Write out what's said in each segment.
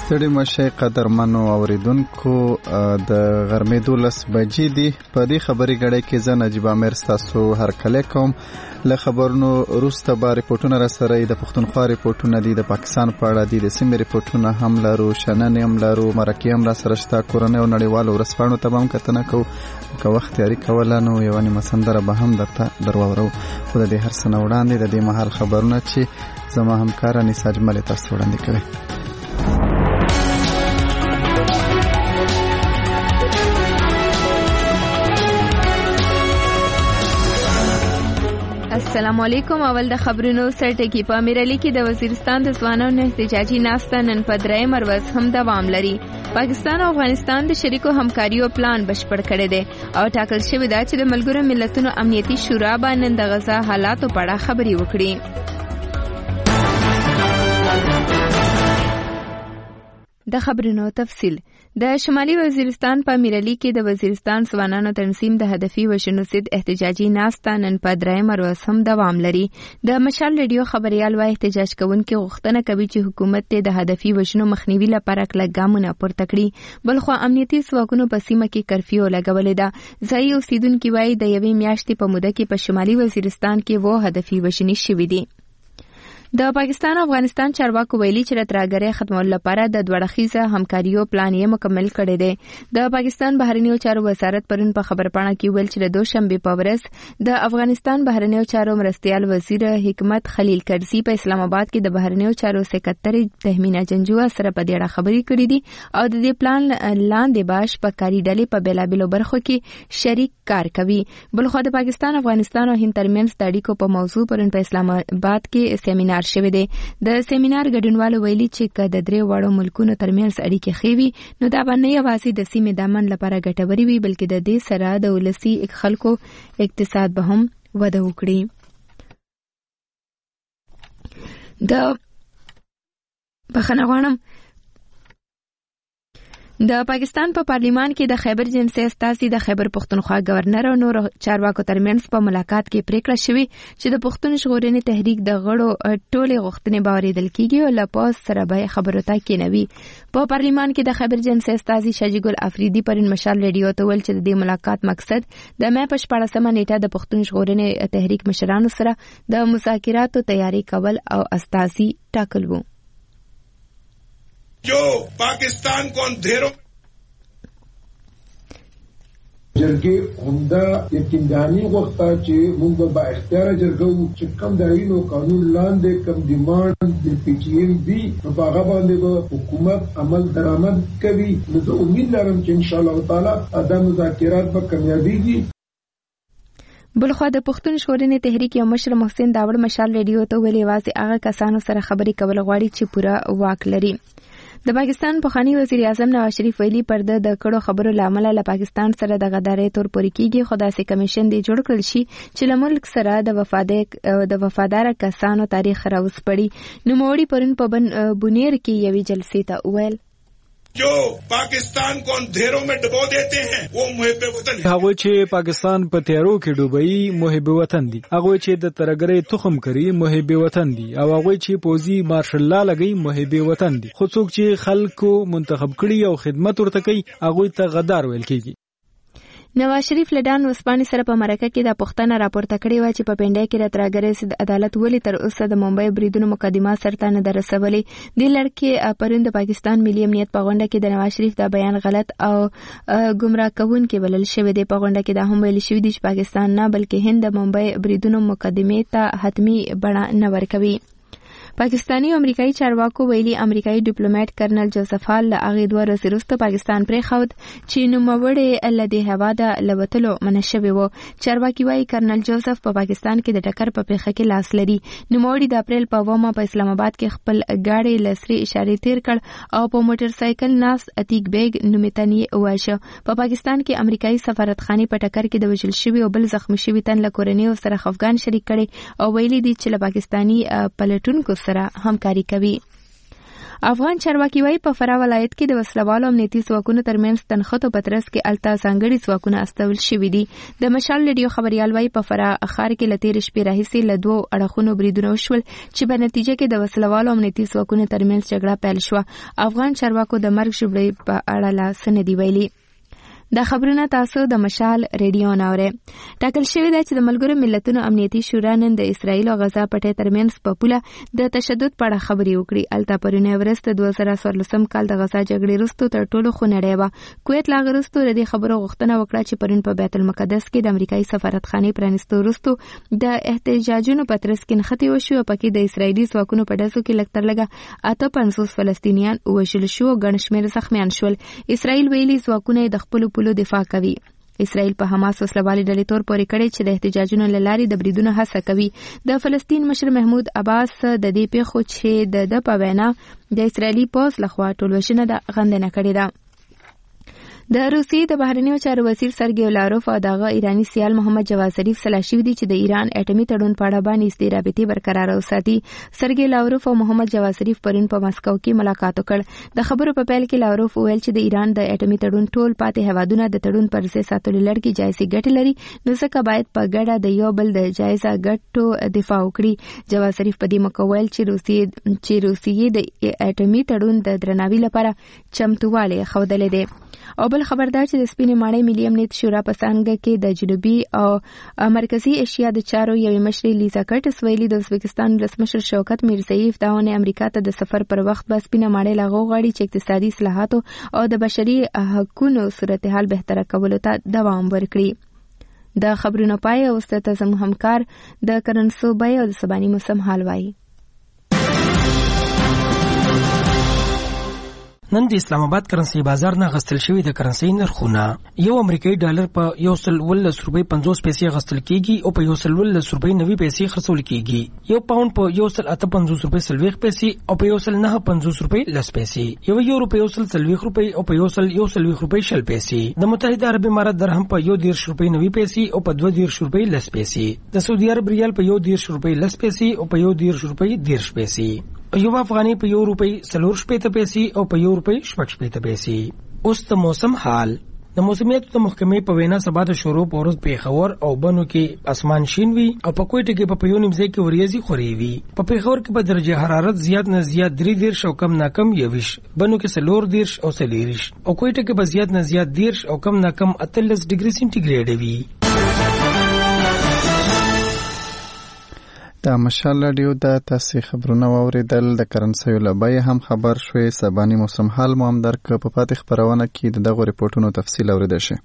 ستړي مشي قدرمنو اوریدونکو د غرمې 12 بجې دي. په دې خبري غړې کې زه نجیب امیر تاسو هر کله کوم. له خبرونو وروسته به ریپورتونه را سره د پښتونخوا ریپورتونه دي، د پاکستان په اړه دي، د سیمې ریپورتونه هم لرو، شننې هم لرو، مرکې هم را سره شته، کورنۍ او نړیوالو ورځپاڼو ته به هم کتنه کوو. که وخت تیاری کوله نو یوه نیمه سندره به هم درته درواورو. خو د دې هر څه نه وړاندې د دې مهال خبرونه چې زما همکاره نسا اجمل تاسو وړاندې کوي. السلام علیکم. اول د خبرونو سرټکی. په امیرعلی کې د وزیرستان د ځوانانو احتجاجي ناسته نن په 3 ورځ هم دوام لري. پاکستان او افغانستان د شریکو همکاریو پلان بشپړ کړی دی او ټاکل شوی دی چې د ملګرو ملتونو امنیتي شورا باندې د غزا حالاتو په اړه خبري وکړي. د خبرونو تفصیل. د شمالي وزیرستان په امیرعلی کې د وزیرستان ځوانانو تنظیم د هدفي وژنو ضد احتجاجي ناسته نن په 3 ورځ هم دوام لري. د مشال ریډیو خبريال وايي احتجاج کوونکي غوښتنه کوي چې حکومت د هدفي وژنو مخنیوي لپاره کلک ګامونه پورته کړي. بلخو امنیتي ځواکونو په سیمه کې کرفیو لګولې ده. ځایي اوسیدونکو وايي د یوې میاشتې په موده کې په شمالي وزیرستان کې وو هدفي وژنې شوې دي. د پاکستان او افغانستان چارواکو ویلي چې د ترهګرۍ ختمولو لپاره د دوړخیزه همکاریو پلان یې مکمل کړی دی. د پاکستان بهرنیو چارو وزارت پرون په خبرپاڼه کې ویل چې د دوشنبه په ورځ د افغانستان بهرنیو چارو مرستیال وزیر حکمت خلیل کرزي په اسلام آباد کې د بهرنیو چارو سکرټري تهمینا جنجوه سره په دې اړه خبرې کړې دي او د دې پلان لاندې باش په کاري ډلې په بیلابیلو برخو کې شریک کار کوي. بلخو د پاکستان افغانستان او هند ترمنځ د اړیکو په موضوع پرون په اسلام آباد کې سیمینار شوی دی. د سیمینار ګډونوالو ویلي چې که د 3 وړو ملکونو ترمنځ اړیکې ښې وي نو دا به نه یوازې د سیمې د امن لپاره ګټورې وي بلکې د دې سره د ولسي خلکو اقتصاد به هم وده وکړي. د پاکستان په پارلیمان کې د خیبر جنسي استازي د خیبر پښتونخوا گورنر او نور چارواکو ترمنځ په ملاقات کې پریکړه شوې چې د پښتون ژغورنې تحریک د غړو ټولې غوښتنې به اورېدل کیږي او له پوز سره به خبرو ته کېنوي. په پارلیمان کې د خیبر جنسي استازي شاجي ګل افریدي پرون مشال ریډیو ته ویل چې د دې ملاقات مقصد د مې په 14مه نیټه د پښتون ژغورنې تحریک مشرانو سره د مذاکراتو تیاری کول او استازي ټاکل وو. जो पाकिस्तान को अंधेरों جرګې همدا یقینداني غوښته چې موږ به اختیار جرګو چې کم د عینو قانون لاندې کم ډیماند د پی ټی ایم وي نو په هغه باندې به حکومت عمل درآمد کوي. نو زه امید لرم چې ان شاء الله تعالی دا مذاکرات به کامیابیږي. بلخو د پښتون ژغورنې تحریک یو مشر محسن داوړ مشال ریډیو ته ویلي یوازې هغه کسانو سره خبرې کول غواړي چې پوره واک لري. د پاکستان پخوانی وزیر اعظم نواز شریف ویلي پرده د کړو خبرو لامل له پاکستان سره د غدارۍ تور پورې کیږي. خو داسې کمیشن دی جوړ کړل شي چې له ملک سره د وفادار کسانو تاریخ راوسپړي. نوموړي پرون په بونیر کې یوې جلسې ته وویل जो पाकिस्तान को अंधेरों में डुबो देते हैं वो محب وطن हैं. هغه چې پاکستان په تیارو کې ډوبوي محب وطن دي. هغه چې د ترهګرۍ تخم کړي محب وطن دي او هغه چې پوزي مارشل لا لګي محب وطن دي. خو څوک چې خلکو منتخب کړي او خدمت ورته کوي هغه ته غدار ویل کیږي. نواز شریف لډان وسپانې سره په مرکه کې د پښتنه راپورته کړې و چې په پنډای کې د ترهګرۍ ضد عدالت ولې تر اوسه د ممبئی بریدونو مقدمه سرته نه درسولې. د لړکې پرون د پاکستان ملي امنیت په غونډه کې د نواز شریف دا بیان غلط او گمراه کوونکی بلل شوی دی. په غونډه کې دا هم ویل شوی دی چې پاکستان نه بلکې هند د ممبئی بریدونو مقدمه ته حتمی بڼه نه ورکوي. پاکستانی او امریکایي چارواکو ویلي امریکایي ډیپلوماټ کرنل جوزف هال له هغې 2 ورځې وروسته پاکستان پرېښود چې نوموړی له دې هېواده له وتلو منع شوی و. چارواکي وایي کرنل جوزف په پاکستان کې د ټکر په پیښه کې لاس لري. نوموړي د اپریل په 2 په اسلام آباد کې خپل ګاډی له سرې اشارې تیر کړ او په موټر سایکل ناست عتیق بیگ نومیتن یې وواژه. په پاکستان کې امریکایي سفارتخانې په ټکر کې د وژل شوي او بل زخمی شوي تن له کورنیو سره خفګان شریک کړي او ویلي دي چې له پاکستاني پلټونکو سره همکاري کوي. افغان چارواکي وايي په فراه ولایت کې د وسلوالو امنیتي ځواکونو ترمنځ تنخته په ترڅ کې الته ځانګړي ځواکونه استول شوي دي. د مشال رادیو خبريال وايي په فراه ښار کې له تېرې شپې راهیسې له 2 اړخونو بریدونه وشول چې په نتیجه کې د وسلوالو امنیتي ځواکونو ترمنځ جګړه پیل شوه. افغان چارواکو د مرګ ژوبلې په اړه لا څه نه دي ویلي. دا خبرونه تاسو د مشال ریډیو ناوره. ټاکل شوی دی چې د ملګرو ملتونو امنیتي شورا نن د اسرایل او غزا پټې ترمنځ په پوله د تشدد په اړه خبرې وکړي. الته پرونه ورسته 2014 کال د غزا جګړې وروسته تر ټولو خونړۍ وه. کویت لا وروسته د دې خبرو غوښتنه وکړه چې پرون په بیت المقدس کې د امریکایي سفارتخانې پرانیستو وروسته د احتجاجونو په ترڅ کې نښتې وشوې او پکې د اسرایلي ځواکونو په ډزو کې لږ تر لږه 58 فلسطینیان وژل شو او ګڼ شمېر زخمیان شول. اسرایل ویلي ځواکونه د خپلو پولو دفاع کوي. اسرائیل په حماس وسلوالي ډلې تور پورې کړی چې د احتجاجونو له لارې د بریدونو هڅه کوي. د فلسطین مشر محمود عباس د دې پیښو چې د په وینا د اسرائیلي پوځ لخوا ټولوژنه د غندنه کړې ده. د روسیې د بهرنیو چارو وزیر سرګی لاروف او دغه ایرانی سیال محمد جواد ظریف سلا شوي دي چې د ایران اټومي تړون په اړه باندې ستې رابطې برقرار وساتي. سرګی لاروف او محمد جواد ظریف پرون په مسکو کې ملاقات وکړ. د خبرو په پیل کې لاروف ویل چې د ایران د اټومي تړون ټول پاتې هوادونه د تړون پر ځای ساتلو لړ کې جایزي ګټه لري، نو ځکه باید په ګډه د یو بل د جایزه ګټو دفاع وکړي. جواد ظریف په دې موقع ویل چې روسیې د اټومي تړون د درناوي لپاره چمتووالی ښودلی دی. او بل خبردار چې د سپینې ماڼۍ ملي امنیت شورا په څانګه کې د جنوبي او مرکزی ایشیا د چارو یوې مشرې لیزا کټس ویلي د ازبکستان ولسمشر شوکت میرزیف دا ونه امریکا ته د سفر پر وخت به سپینې ماڼۍ لا غواړي چې اقتصادي اصلاحاتو او د بشري حقوقو صورتحال بهتره کولو ته دوام ورکړي. د خبرونو پای او ستاسو زموږ همکار د کرنسو بای او د سباني موسم حال وایي. نن د اسلام آباد کرنسي بازار نه غستل شوی د کرنسي نرخونه. یو امریکایي ډالر په 1.10 روپۍ 50 پیسې غستل کیږي او په 1.10 روپۍ 90 پیسې خرڅول کیږي. یو پاوند په 1.58 روپۍ 40 پیسې او په 1.59 روپۍ 10 پیسې. یو یورو په 1.40 روپۍ او په 1.40 روپۍ 10 پیسې. د متحده عرب امارات درهم په 1.10 روپۍ 90 پیسې او په 2.10 روپۍ 10 پیسې. د سعودي عرب ریال په 1.10 روپۍ 10 پیسې او په 1.10 روپۍ 10 پیسې. یو افغاني په 1 روپۍ 40 پیسې او په 1 روپۍ 60 پیسې. اوس د موسم حال. د موسمیاتو د محکمې په وینا سبا د شروع په ورځ پیښور او بنو کې اسمان شین وي او په کوټه کې په یو نیم ځای کې وریځي خوري وي. په پیښور کې په درجه حرارت زیات نه زیات 3 او کم نه کم 20، بنو کې 4 او 40 او کوټه کې په زیات نه زیات 10 او کم نه کم 38 ډیګري سنټیګریډ وي. د مشال رادیو د تاسې خبرونه واوریدل. د کرنسیو له بیې هم خبر شوې. سباني موسم حال مو هم درک په پاتې خبرونه کې د دغو ریپورټونو تفصیل اوریدل شي.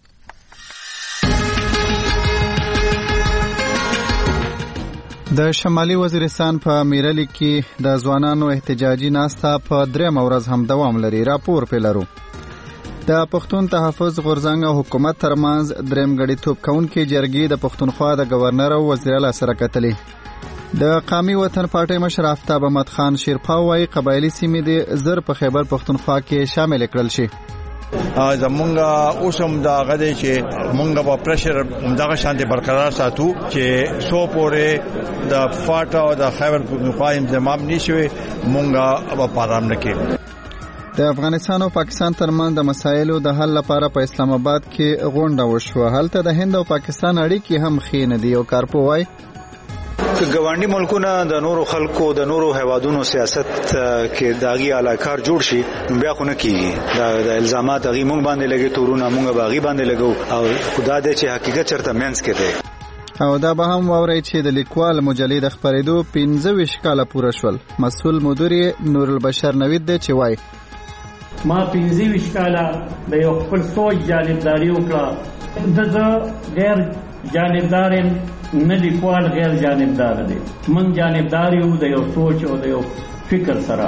د شمالي وزیرستان په میرلی کې د ځوانانو احتجاجي ناسته په 3 ورځ هم دوام لري. راپور پې لرو. د پښتون تحفظ غورځنګ او حکومت ترمنځ دریم غړیتوب کوونکې جرګې د پښتونخوا د گورنر او وزیر اعلی سره کتلې. د قومي وطن پارټۍ مشر آفتاب احمد خان شیرپا وايي قبایلی سیمې د زر په خیبر پښتونخوا کې شامل کړل شي. زمونږ اوسم دا غدي چې مونږ په پریشر دغه شانتي برقرار ساتو چې سو پورې د فاټا او د خیبر پښتونخوا انضمام نشوي مونږ په پارام نکې. د افغانستان او پاکستان ترمنځ د مسایلو د حل لپاره په اسلام آباد کې غونډه وشوه. هلته د هند او پاکستان اړیکې هم ښې نه دي او کارپو وايي که ګاونډي ملکونه د نورو خلکو د نورو هیوادونو سیاست کې داغي علاقار جوړ شي بیا خو نه کیږي. د الزامات هغه مونږ باندې لګي تورونه مونږ باغی باندې لګو او خدا دې چې حقیقت چرته مینس کې دی. او دا به هم واوري چې د لیکوال مجلې د خبرېدو 15 کاله پوره شول. مسؤل مدیر نور البشر نوید دی چې وایي ما 15 کاله د یو خپل سوچ جانبداري وکړه. د غیر جانبدار نه لیکوال غیر جانبدار دی. من جانبدار یو د یو سوچ او د یو فکر سره.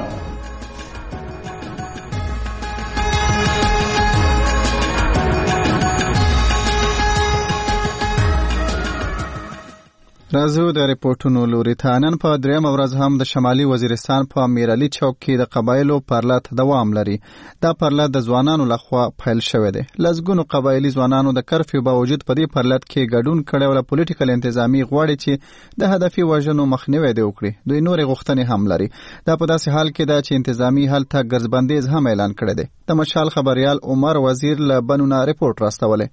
راځو د ریپورتونو لوري ته. نن په درېیمه ورځ هم د شمالي وزیرستان په میرعلي چوک کې د قبایلو پرلط دوام لري. دا پرلط د ځوانانو لخوا پیل شوی دی. لسګونو قبایلي ځوانانو د کرفیو باوجود په دې پرلط کې ګډون کړی او له پولیټیکل انتظامی غواړي چې د هدفي وژنو مخنیوی دی وکړي. دوی نورې غوښتنې هم لري. دا په داسې حال کې ده چې انتظامی هلته ګرځبندیز هم اعلان کړی دی. د مشال خبریال عمر وزیر له بنونه ریپورت راستولی.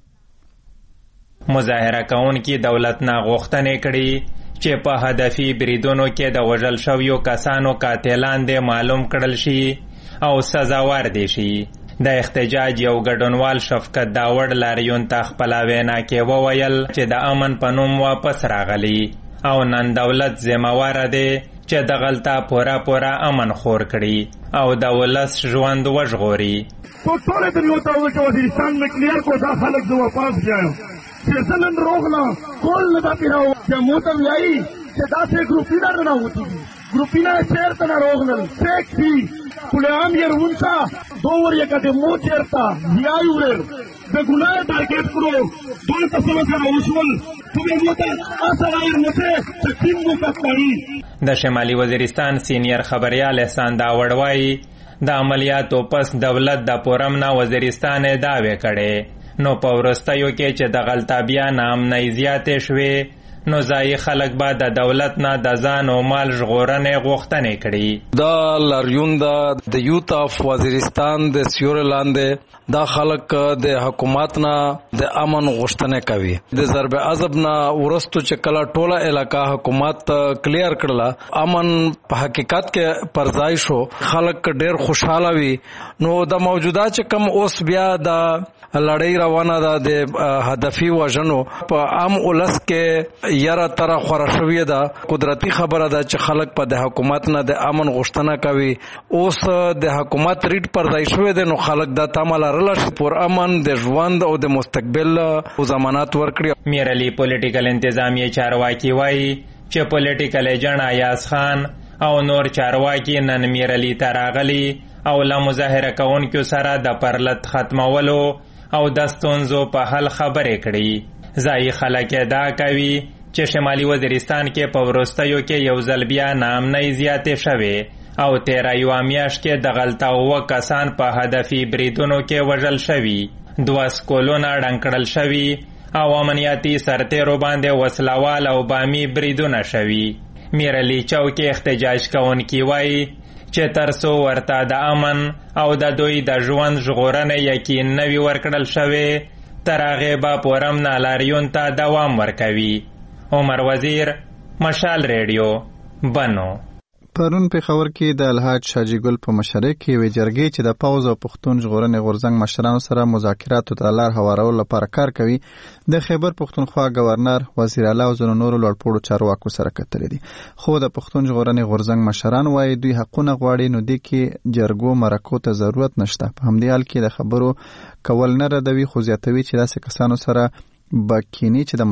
مظاهره کوونکي دولت نه غوښتنې کړي چې په هدفي بریدونو کې د وژل شویو کسانو قاتلان دې معلوم کړل شي او سزاوار دي شي. د احتجاج یو ګډونوال شفقت داوړ لاریون ته خپله وینا کې وویل چې د امن په نوم واپس راغلی او نن دولت ذمهواره دی چې دغلته پوره امن خور کړي او د ولس ژوند وژغوري. تو ټول دنیا ته وایي چې وزیرستان میں کلیئر کو دا خلک زه واپس بیایم چې زنن روغلا کول نه دا پیراو چې موته ویایي چې داسې ګروپینا نه وتی ګروپینا چیرته نه روغلل فیک دی کلیام یې رونسا دوور یې کده مو چیرته بیاي ور د ګناه ټارګټ کړو دوی تاسو سره وشول ته موته اصلای نه چې تیم مو کړی. د شمالي وزیرستان سینیر خبريال احسان داوړ وایي د عملیاتو پس دولت د پورمنا وزیرستان داوی کړي. نو په ورستیو کې چې د غلطه بیا نامنۍ زیاتې شوې نو ځایي خلک به د دولت نه د ځان او مال ژغورنې غوښتنې کړي. دا لاریون د یوت اف وزیرستان د سیورې لاندې دا خلک د حکومت نه د امن غوښتنې کوي. د ضرب عذاب نه ورستو چې کله ټوله علاقه حکومت کلیر کړله امن په حقیقت کې پرځای شو خلک ډېر خوشاله وي. نو د موجوده چې کم اوس بیا د لړۍ روانه ده د هدفي وژنو په عام ولس کې یاره تره خوره شوې ده. قدرتي خبره ده چې خلک په د حکومت نه د امن غوښتنه کوي. اوس د حکومت ریټ پرځای شوی دی نو خلک دا تمه لرله چې پر امن د ژوند او د مستقبل ضمانت ورکړي. میرعلي پولیټیکل انتظامی چارواکي وایي چې پولیټیکل ایجنټ ایاز خان او نور چارواکي نن میرعلي ته راغلي او له مظاهره کوونکو سره د پرلط ختمولو او د ستونزو په حل خبرې کړي. ځایي خلک دا کوي چې شمالي وزیرستان کې په وروستیو کې یو ځل بیا نامنۍ زیاتې شوې او تیره یوه میاشت کې د غلطه 7 کسان په هدفي بریدونو کې وژل شوي. 2 سکولونه ړنګ کړل شوي او امنیتي سرتیرو باندې وسلوال او بامي بریدونه شوي. میرعلي چوک احتجاج کوونکي وایي چې ترڅو ورته د امن او د دوی د ژوند ژغورنې یقین نه وي ورکړل شوی تر هغې به پورمنا لاریون ته دوام ورکوي. عمر وزیر، مشال ریډیو، بنو. پرون پېښور کې د الحاج شاجي ګل په مشرۍ کې یوې جرګې چې د پوځ او پښتون ژغورنې غورځنګ مشرانو سره مذاکراتو ته لار هوارولو لپاره کار کوي د خیبر پښتونخوا گورنر وزیر اعلی او ځینو نورو لوړپوړو چارواکو سره کتلي دي. خو د پښتون ژغورنې غورځنګ مشران وایي دوی حقونه غواړي نو دې کې جرګو مرکو ته ضرورت نشته. په همدې حال کې د خبرو کول نه ردوي خو زیاتوي چې داسې کسانو سره بکینی چې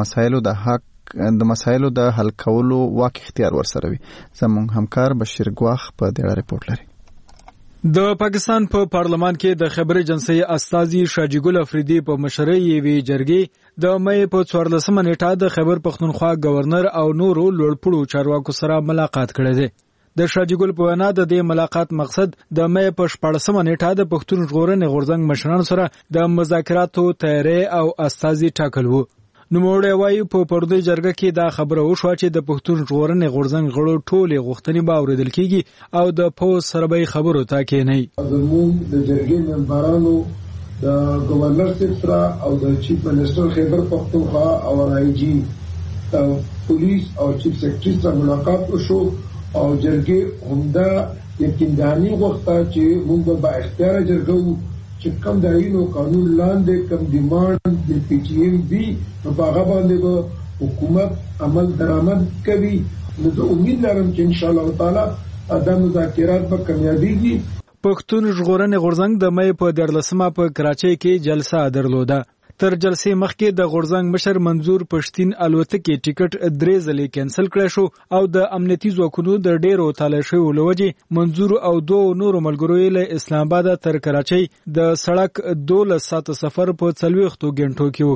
د مسایلو د حل کولو واک اختیار ورسره وي. زموږ همکار بشیر ګواخ په دې ریپورت لري. د پاکستان په پارلمان کې د خبر ایجنسی استاذي شاجي ګل افریدي په مشرۍ یوې جرګې د مې په 14 نیټه د خیبر پښتونخوا گورنر او نورو لوړپوړو چارواکو سره ملاقات کړی دی. د شاجي ګل په وینا د دې ملاقات مقصد د مې په 14 نیټه د پښتون ژغورنې غورځنګ مشرانو سره د مذاکراتو تیاری او استاذي ټاکل وو. نوموړی وایي په پردي جرګه کې دا خبره وشوه چې د پښتون ژغورنې غورځنګ غړو ټولې غوښتنې به اورېدل کېږي او د پوځ سره به خبرو ته کېنئ. زموږ د جرګې ممبرانو د گورنر صاحب سره او د چیف منسټر خیبر پښتونخوا او آی جی د پولیس او چیف سیکرټري سره ملاقات وشو او جرګې همدا یقینداني غوښته چې موږ به اختیار جرګو چې کم د آئین او قانون لاندې کم ډیمانډ د پی ټی ایم وي نو په هغه باندې به حکومت عمل درآمد کوي. نو زه امید لرم چې انشاءالله تعالی دا مذاکرات به کامیابیږي. پښتون ژغورنې غورځنګ د مې په 14 په کراچۍ کې جلسه درلوده. تر جلسې مخکې د غورځنګ مشر منظور پښتين الوتکې ټیکټ 3 ځلې کینسل کړی شو او د امنیتي ځواکونو د ډیرو تالاشیو لوجې منظور او 2 نورو ملګرو له اسلام آباد تر کراچۍ د سړک 12 ساعت سفر په 40 غنټو کې وکړ.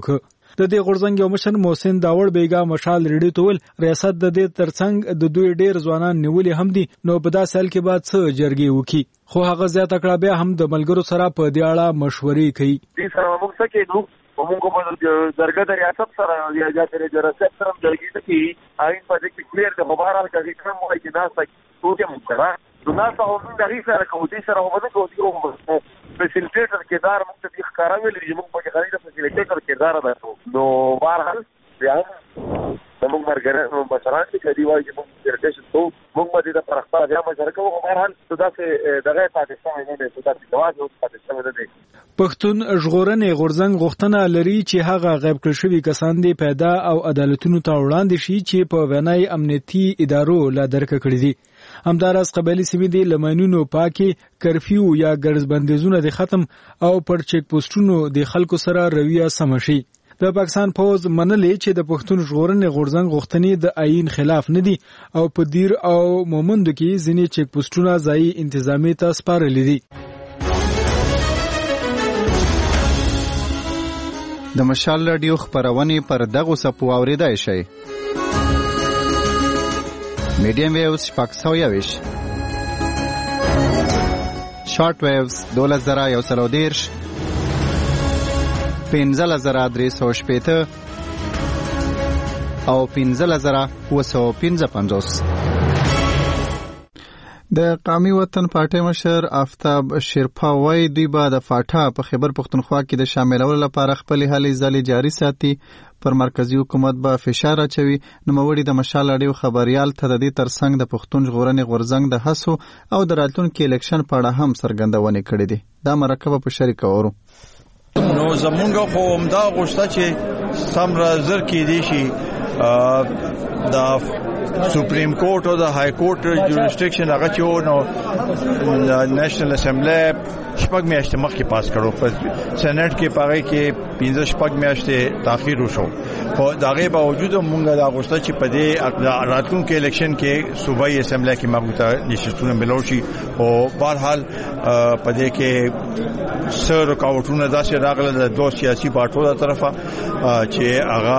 د دې غورځنګ یو مشر محسن داوړ بیګا مشال ریډیو تول ریاست د دې ترڅنګ د دوی ډیر ځوانان نیولې هم دي نو په داسې حال کې بعد څه جرګې وکړي خو هغه زیاته کړه بیا هم د ملګرو سره په دې اړه مشورې کوي دې سره موږ څه کوو موږ په درګه د ریاست سره یا د ریاست سره جرګې ته کې آئین په دې کې کلیر د مبارک کې کوم وایي چې ناس ټوټه مونږه نو ناس هم د دې سره کوو دې سره هم کوو فیسیلیټیټر کردار موږ ته ښکارا ویل چې موږ په خاري د فیسیلیټیټر کردار ادا کوو نو بهرحال بیا موږ مرګره مشران چې کدي وایي چې موږ ډیرکشن کوو موږ به د پرختار بیا مشر کوو بهرحال دغه دغه پاکستان نه دی دغه جواز او پاکستان نه دی پښتون ژغورنې غورځنګ غوښتنه لري چې هغه غیب کړل شوی کسان دې پیدا او عدالتونو ته وړاندې شي چې په وینای امنیتي ادارو لا درک کړی دي همداراز قبایلی سیمې د لمنونو پاکي کرفیو یا ګرځ بندیزونه د ختم او پر چیک پوسټونو د خلکو سره رویه سم شي د پاکستان فوز منلې چې د پښتون ژغورنې غورځنګ غوښتنې د آئین خلاف نه دي او په دیر او مومندو کې ځینې چیک پوسټونه ځای انتظامی ته سپارل دي د مشال رادیو خبرونه پر دغه سپو اوریدای شي میډیم ویوز شپږ شارټ ویوز 2110 15350 او 15750 د قومي وطن پارټي مشر آفتاب شیرپا وای دوی به د فاټا په خیبر پښتونخوا کې د شاملولو لپاره خپل هلې ځلې جاري ساتي پر مرکزی حکومت به فشار اچوي نو موري د مشال اړیو خبريال ته د دې ترڅنګ د پښتون ژغورنې غورځنګ د هڅو او د راتلونکي الیکشن په اړه هم څرګندونه کړې دي دا مرکه په شریک اورو نو زمونږ خو همدا غوښته چې سمره زر کې دي شي د سپریم کورټ او د های کورټ جوریسډکشن هغه چې نو نېشنل اسمبلی شپږ میاشتې مخکې پاس کړو په سېنات کې پاره کې 15 شپږ میاشتې تاخير وشو خو دغه باوجود موږ دا غوښته چې په دې راتلونکي الیکشن کې صوبایي اسمبلی کې مغوته نشستونه ملوشي او بهرحال په دې کې سر رکاوټونه داسې راغله د دوه سیاسي پارټو تر طرفه چې هغه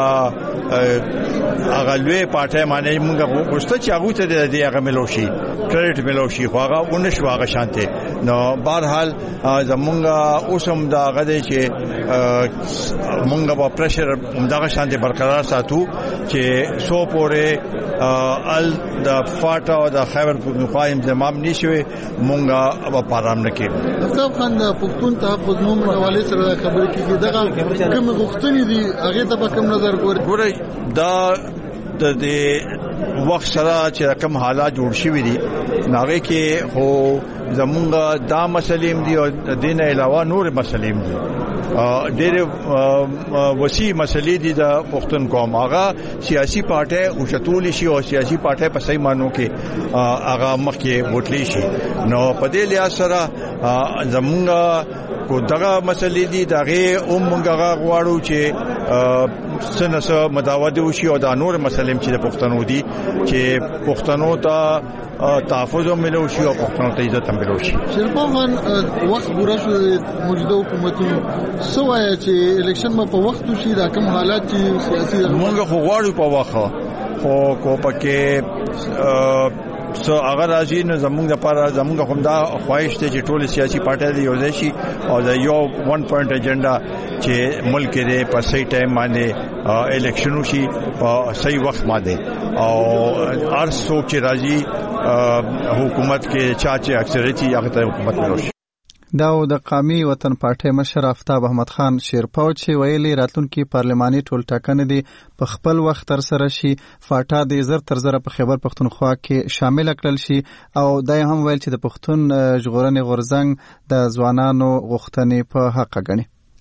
لوی پارټي معنی موږ غوښته چې هغه ته د هغه ملوشي کریډټ ملوشي خو هغه ونشو هغه شانته نو بهرحال زمونږ اوسم دا غدې چې مونږ په پریشر همدغه شانته برقرار ساتو چې سو پورې ال د فاټا او د خیبر پختونخوا انضمام نشوي مونږ په پارام نه کې صاحب خان پښتون تحفظ نوم حواله سره خبرې کیږي دغه کوم غوښتنې دي هغه ته په کوم نظر ګوري دا د وخت سره چې کوم حالات جوړ شوي دي ناغه کې هو زمونږ دا مسلې دي او دین علاوه نور مسلې دي ډېر وسیع مسلې دي د پښتون قوم هغه سیاسي پارټي او شتول شي او سیاسي پارټي په صحیح مانو کې هغه مخکې وټلی شي نو په دې لحاظ سره زمونږ کو دغه مسلې دي دغه مونږه غواړو چې سنسه مداوده وشي او د نور مسلې چې د پښتنو دي چې پښتنو ته تحفظ ملو شي او پښتنو ته عزت ملو شي شیرپا خان وخت ګورا شو موجوده حکومتونو سوای چې الیکشن په وخت شي دا کوم حالات چې سیاسي مونږ خو غواړو په وخت خو کو پکې سو اگر راځي نو زمونږ لپاره زمونږ هم دا خواهش ته چې ټول سیاسي پارټي یو ځای شي او دا یو ون پوینټ ایجنډا چې ملک دې په صحیح ټایم باندې الیکشن وشي په صحیح وخت باندې او هر څوک چې راځي حکومت کې چې اکثریت هغه ته حکومت ملوشي دا د قومي وطن پارټي مشر آفتاب احمد خان شیرپاو چې ویلي راتلونکي پارلماني ټولټاکنې دي په خپل وخت تر سره شي فاټا د زر تر زر په خیبر پښتونخوا کې شامل کړل شي او دا هم ویل چې د پښتون ژغورنې غورځنګ د ځوانانو غوښتنې په حق غني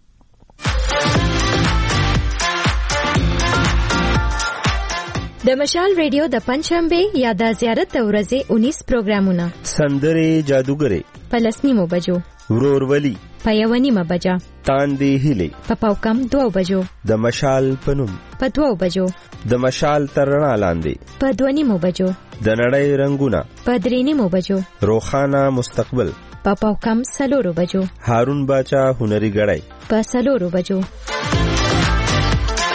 د مشال ریډیو د پنځشنبه یا د زیارت ورځې 19 پروګرامونه سندري جادوګري پلسنیمو بجو ورورولي پيونیمه بجا تاندې هلي پاوکم 2 بجو د مشال پنوم په 2 بجو د مشال ترنا لاندې په 2 بجو د نړۍ رنگونه په 3 بجو روخانه مستقبل پاوکم 4 بجو هارون باچا هنري غړای په 4 بجو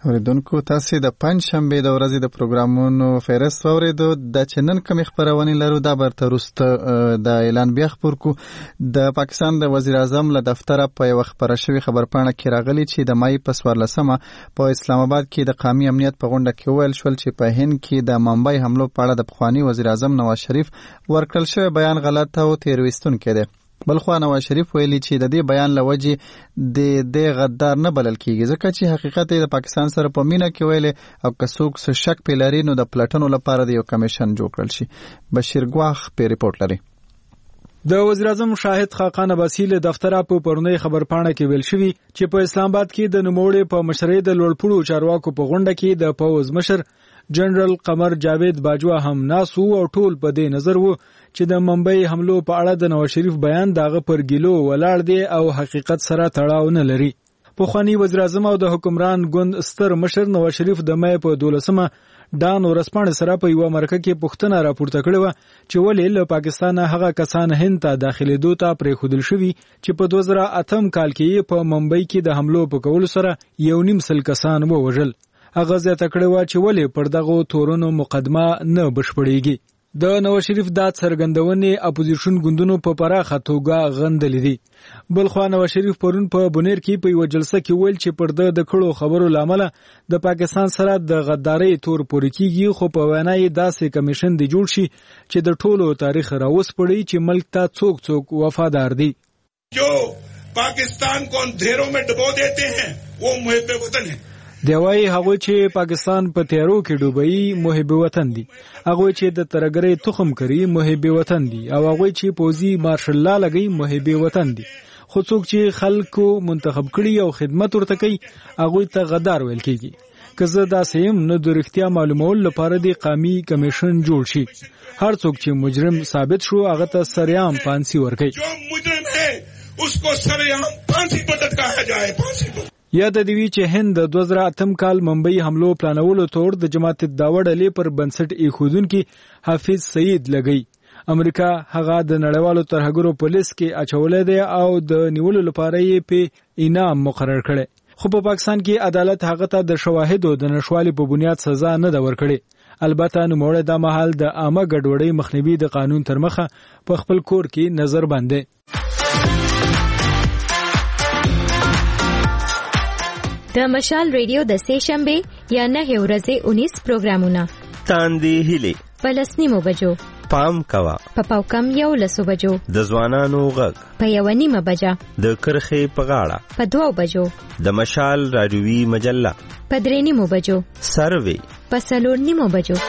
اوریدونکو تاسو د پنځشنبه د ورځې د پروګرامونو فهرست اوریدو د چنن کوم خبرونه لرو دا برته روسته د اعلان بیا خبر کو د پاکستان د وزیر اعظم له دفتره په یو خبره شوی خبرپاڼه کې راغلی چې د مای په 14مه په اسلام آباد کې د قومي امنیت په غونډه کې ویل شول چې په هند کې د ممبئی حملو په اړه د پخوانی وزیر اعظم نواز شریف ورکړل شوی بیان غلط او تیرویستونکی دی. بلخوا نواز شریف ویلي چې د دې بیان لوجې د غدار نه بلل کیږي ځکه چې حقیقت د پاکستان سره په مینه کې ویلي او که څوک څه شک پیلري نو د پلټنو لپاره د یو کمیشن جوړ کړل شي. بشیر ګواخ په ریپورت لري. د وزیر اعظم شاهد خاقان عباسی له دفتره په پرونی خبرپاڼه کې ویل شوی چې په اسلام آباد کې د نوموړي په مشرۍ د لوړپوړو چارواکو په غونډه کې د پوز مشر جنرال قمر جاوید باجوا هم ناسو او ټول په دې نظر وو چې د ممبئی حملو په اړه د نواز شریف بیان دغه پر ګیلو ولاړ دی او حقیقت سره تړاو نه لري. پخوانی وزیر اعظم او د حکمران ګوند ستر مشر نواز شریف د مې په 12مه ډان ورسپانه سره په یو مرکه کې پښتنه راپورته کړې و چې ولې له پاکستان هغه کسان هند ته داخلي دوته پرې خودل شوی چې په 2008 کال کې په ممبئی کې د حملو په کول سره 1.5 کسان ووژل. هغه زیاته کړې و چې ولې پر دغه تورونو مقدمه نه بشپړېږي. د نواز شریف د څرګندونې اپوزیشن ګوندونو په پراخه توګه غندلې دي. بلخوا نواز شریف پرون په بونیر کې په یو جلسه کې ویل چې پر د کړو خبرو لامل د پاکستان سره د غدارۍ تور پورې کیږي خو په وینا یې داسې کمیشن دی جوړ شي چې د ټولو تاریخ راوس پړي چې ملک ته څوک وفادار دي. جو پاکستان کو اندھیروں میں ڈبو دیتے ہیں وہ محب وطن ہیں. دی وای هغه چې پاکستان په تیارو کې ډوبېي محب وطن دي. هغه چې د ترګرې تخم کری محب وطن دي او هغه چې پوزي مارشل لا لګي محب وطن دي. خو څوک چې خلکو منتخب کړي او خدمت ورته کوي هغه ته غدار ویل کیږي. که زه دا سیم نو د رښتیا معلومول لپاره د قومي کمیشن جوړ شي. هر څوک چې مجرم ثابت شو هغه ته سریام پانسی ورکړي. جو مجرم ہے اس کو سریام پانسی پر لٹکایا جائے. پانسی پر یاد دی وی چې هند د 2008 کال ممبئی حملو پلانولو تور د جماعت داوړ علی پر بنسټ ایخودونکو حافظ سعید لګی. امریکا هغه د نړیوالو ترهګرو پولیس کې اچولې ده او د نیولو لپاره یې په انعام مقرر کړي. خو په پاکستان کې عدالت هغه ته د شواهدو د نشوالي په بنیاد سزا نه ده ورکړي. البته نو موږ د محل د عامه ګډوډۍ مخنیوي د قانون تر مخه په خپل کور کې نظر باندې. د مشال ریډیو د سې شنبه یا 9 ورځې 19 پروګرامونه تاندې هلي پلسنیمو بجو پام کوا په پاوکم 11 بجو د ځوانانو غږ په 1:30 بجه د کرخې په غاړه په 2 بجو د مشال رادیوي مجله په 3:30 بجو سروي په 4:30 بجو.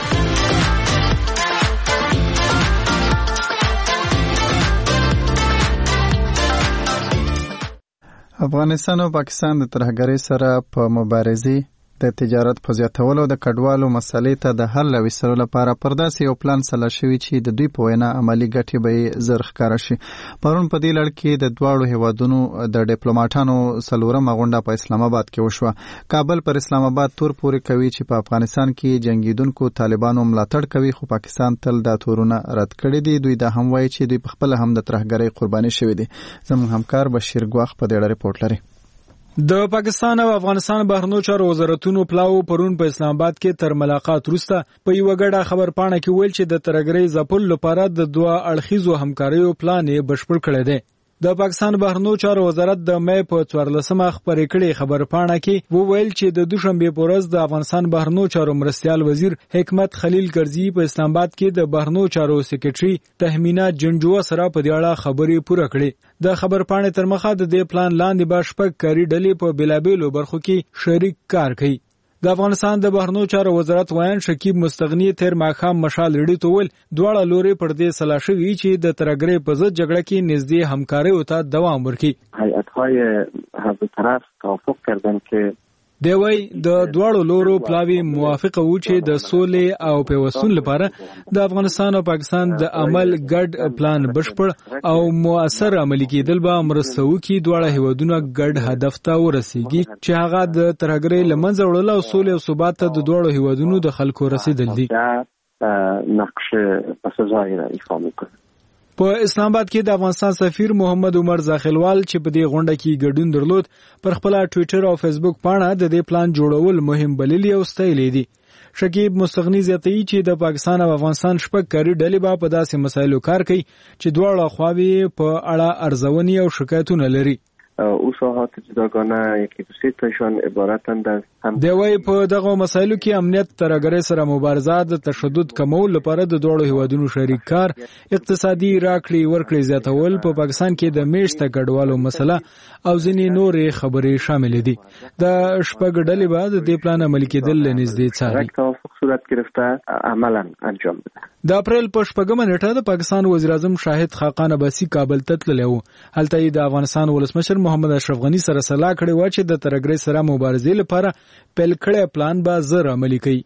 افغانستان او پاکستان د ترهګرۍ سره په مبارزې د تجارت په زیاتولو د کډوالو مسلې ته د حل لويسلو لپاره پرداسي یو پلان سلا شوی چې د دوی په وینا عملی ګټې به زر ښکارا شي. پرون په دې لړ کې د دواړو هیوادونو د ډیپلوماټانو څلورمه غونډه په اسلام آباد کې وشوه. کابل پر اسلام آباد تور پورې کوي چې په افغانستان کې جنگیدونکو طالبانو ملاتړ کوي خو پاکستان تل دا تورونه رد کړي دي. دوی دا هم وایي چې دوی په خپل هم د ترهګرۍ قرباني شوي دي. زموږ همکار بشیر ګواخ په دې اړه ریپورت لري. د پاکستان او افغانستان بهرنیو چارو وزارتونو پلاو پرون په اسلام آباد کې تر ملاقات وروسته په یو غړه خبرپاڼه کې ویل چې د ترګرۍ ځپل لپاره د دوه اړخیزو همکاریو پلان یې بشپړ کړی دی. د پاکستان بهرنیو چارو وزارت د مې په 14مه خبرې کړې خبرپاڼه کې وویل چې د دوشنبه په ورځ د افغانستان بهرنیو چارو مرستيال وزیر حکمت خلیل کرزی په اسلام آباد کې د بهرنیو چارو سیکریټري تهمینا جنجو سره په دې اړه خبرې پوره کړې. د خبرپاڼې تر مخه د دې پلان لاندې به شپږ کاري ډلې په بلابلو برخو کې شریک کار کوي. د افغانستان د بهرنیو چارو وزارت وایي شکیب مستغنی تیر ماخام مشال ریډي تول دواړه لوري پر دې سلا شوی چې د ترګرې په ضد جګړه کې نږدې همکاري او ته دوام ورکړي. هیئت‌های هر دو طرف توافق کردن که دی وای د دواړو لورو پلاوی موافقه و چې د سولې او پیوستون لپاره د افغانستان او پاکستان د عمل ګډ پلان بشپړ او مؤثر عملي کېدل به مرسته وکړي. دواړه هیوادونه ګډ هدف ته ورسیږي چې هغه د ترهګرۍ لمنځه وړل او سولې او ثبات ته د دواړو هیوادونو د خلکو رسیدل دي. نقش پسزایی را ایفا میکنه. په اسلام آباد کې د افغانستان سفیر محمد عمر زاخلوال چې په دې غونډه کې ګډون درلود پر خپل ټوئیټر او فیسبوک پاڼه د دې پلان جوړول مهم بللی او ستایلی دي. شکیب مستغنی زیاتوي چې د پاکستان او افغانستان شپږ کاري ډلې به په داسې مسایلو کار کوي چې دواړه خواوې په اړه ارزونې او شکایتونه لري. اصلاحات جداگانه یکی دو سه تاشان عبارتند از دی وايي په دغه مسایلو کې امنیت ترهګرۍ سره مبارزه د تشدد کمول لپاره د دوړو هیوادونو شریک کار، اقتصادي راکړې ورکړې زیاتول، په پاکستان کې د میشته ګډوالو مسله او ځینې نورې خبرې شامل دي. د شپږ ډلې به د دې پلان عملي کېدل نږدې څاري. صورت گرفته عملا انجام بده. د اپریل په 8مه نیټه د پاکستان وزیر اعظم شاهد خاقان عباسی کابل ته تللی و. هلته یې د افغانستان ولسمشر محمد اشرف غنی سره سلا کړې و چې د ترهګرۍ سره مبارزې لپاره پیل کړی پلان به زر عملي کوي.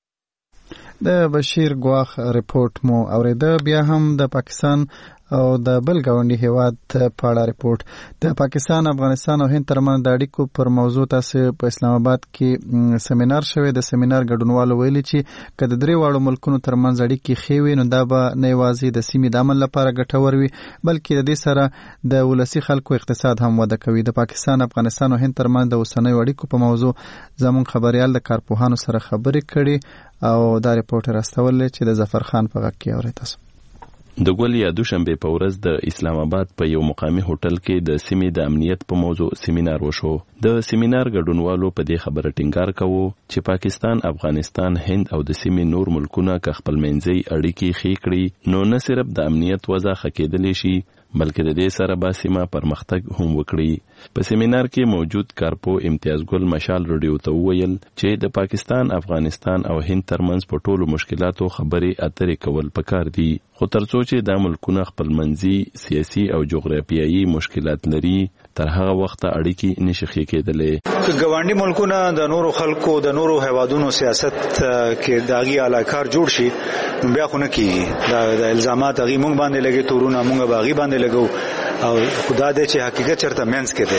د بشیر ګواخ رپورټ مو اوریده. بیا هم د پاکستان او د بل ګاونډي هیواد په اړه رپورټ. د پاکستان، افغانستان او هند ترمنځ د اړیکو پر موضوع تاسو په اسلام آباد کې سیمینار شوی. د سیمینار ګډونوالو ویلي چې که د درې واړو ملکونو ترمنځ اړیکې ښې وي نو دا به نه یوازې د سیمې د امن لپاره ګټور وي بلکې د دې سره د ولسي خلکو اقتصاد هم وده کوي. د پاکستان، افغانستان او هند ترمنځ د اوسنیو اړیکو په موضوع زموږ خبريال د کارپوهانو سره خبرې کړي او دا رپورټ راستول چې د ظفر خان په غږ کې اوري. تاسو د ګول یا دوشنبه په ورځ د اسلام آباد په یو مقامي هوټل کې د سیمې د امنیت په موضوع سیمینار وشو. د سیمینار ګډونوالو په دې خبره ټینګار کاوه چې پاکستان، افغانستان، هند او د سیمې نور ملکونه که خپلمنځي اړیکې ښې کړي نو نه صرف د امنیت وضع ښه کېدلی شي بلکې د دې سره به سیمه پرمختګ هم وکړي. په سیمینار کې موجود کارپو امتیاز ګل مشال رادیو ته وویل چې د پاکستان، افغانستان او هند ترمنځ په ټولو مشکلاتو خبرې اترې کول پکار دي، خو ترڅو چې دا ملکونه خپلمنځي سیاسي او جغرافیایي مشکلات لري تر هغه وخت اړیکې نشي ښې کېدلې. که ګاونډي ملکونه د نورو خلکو د نورو هیوادونو سیاست کې داغي علاقار جوړ شي نو بیا خو نه کیږي. د الزامات هغه مونږ باندې لګي، تورونه مونږ باغی باندې لګو او خدا دې چې حقیقت چرته مینس کې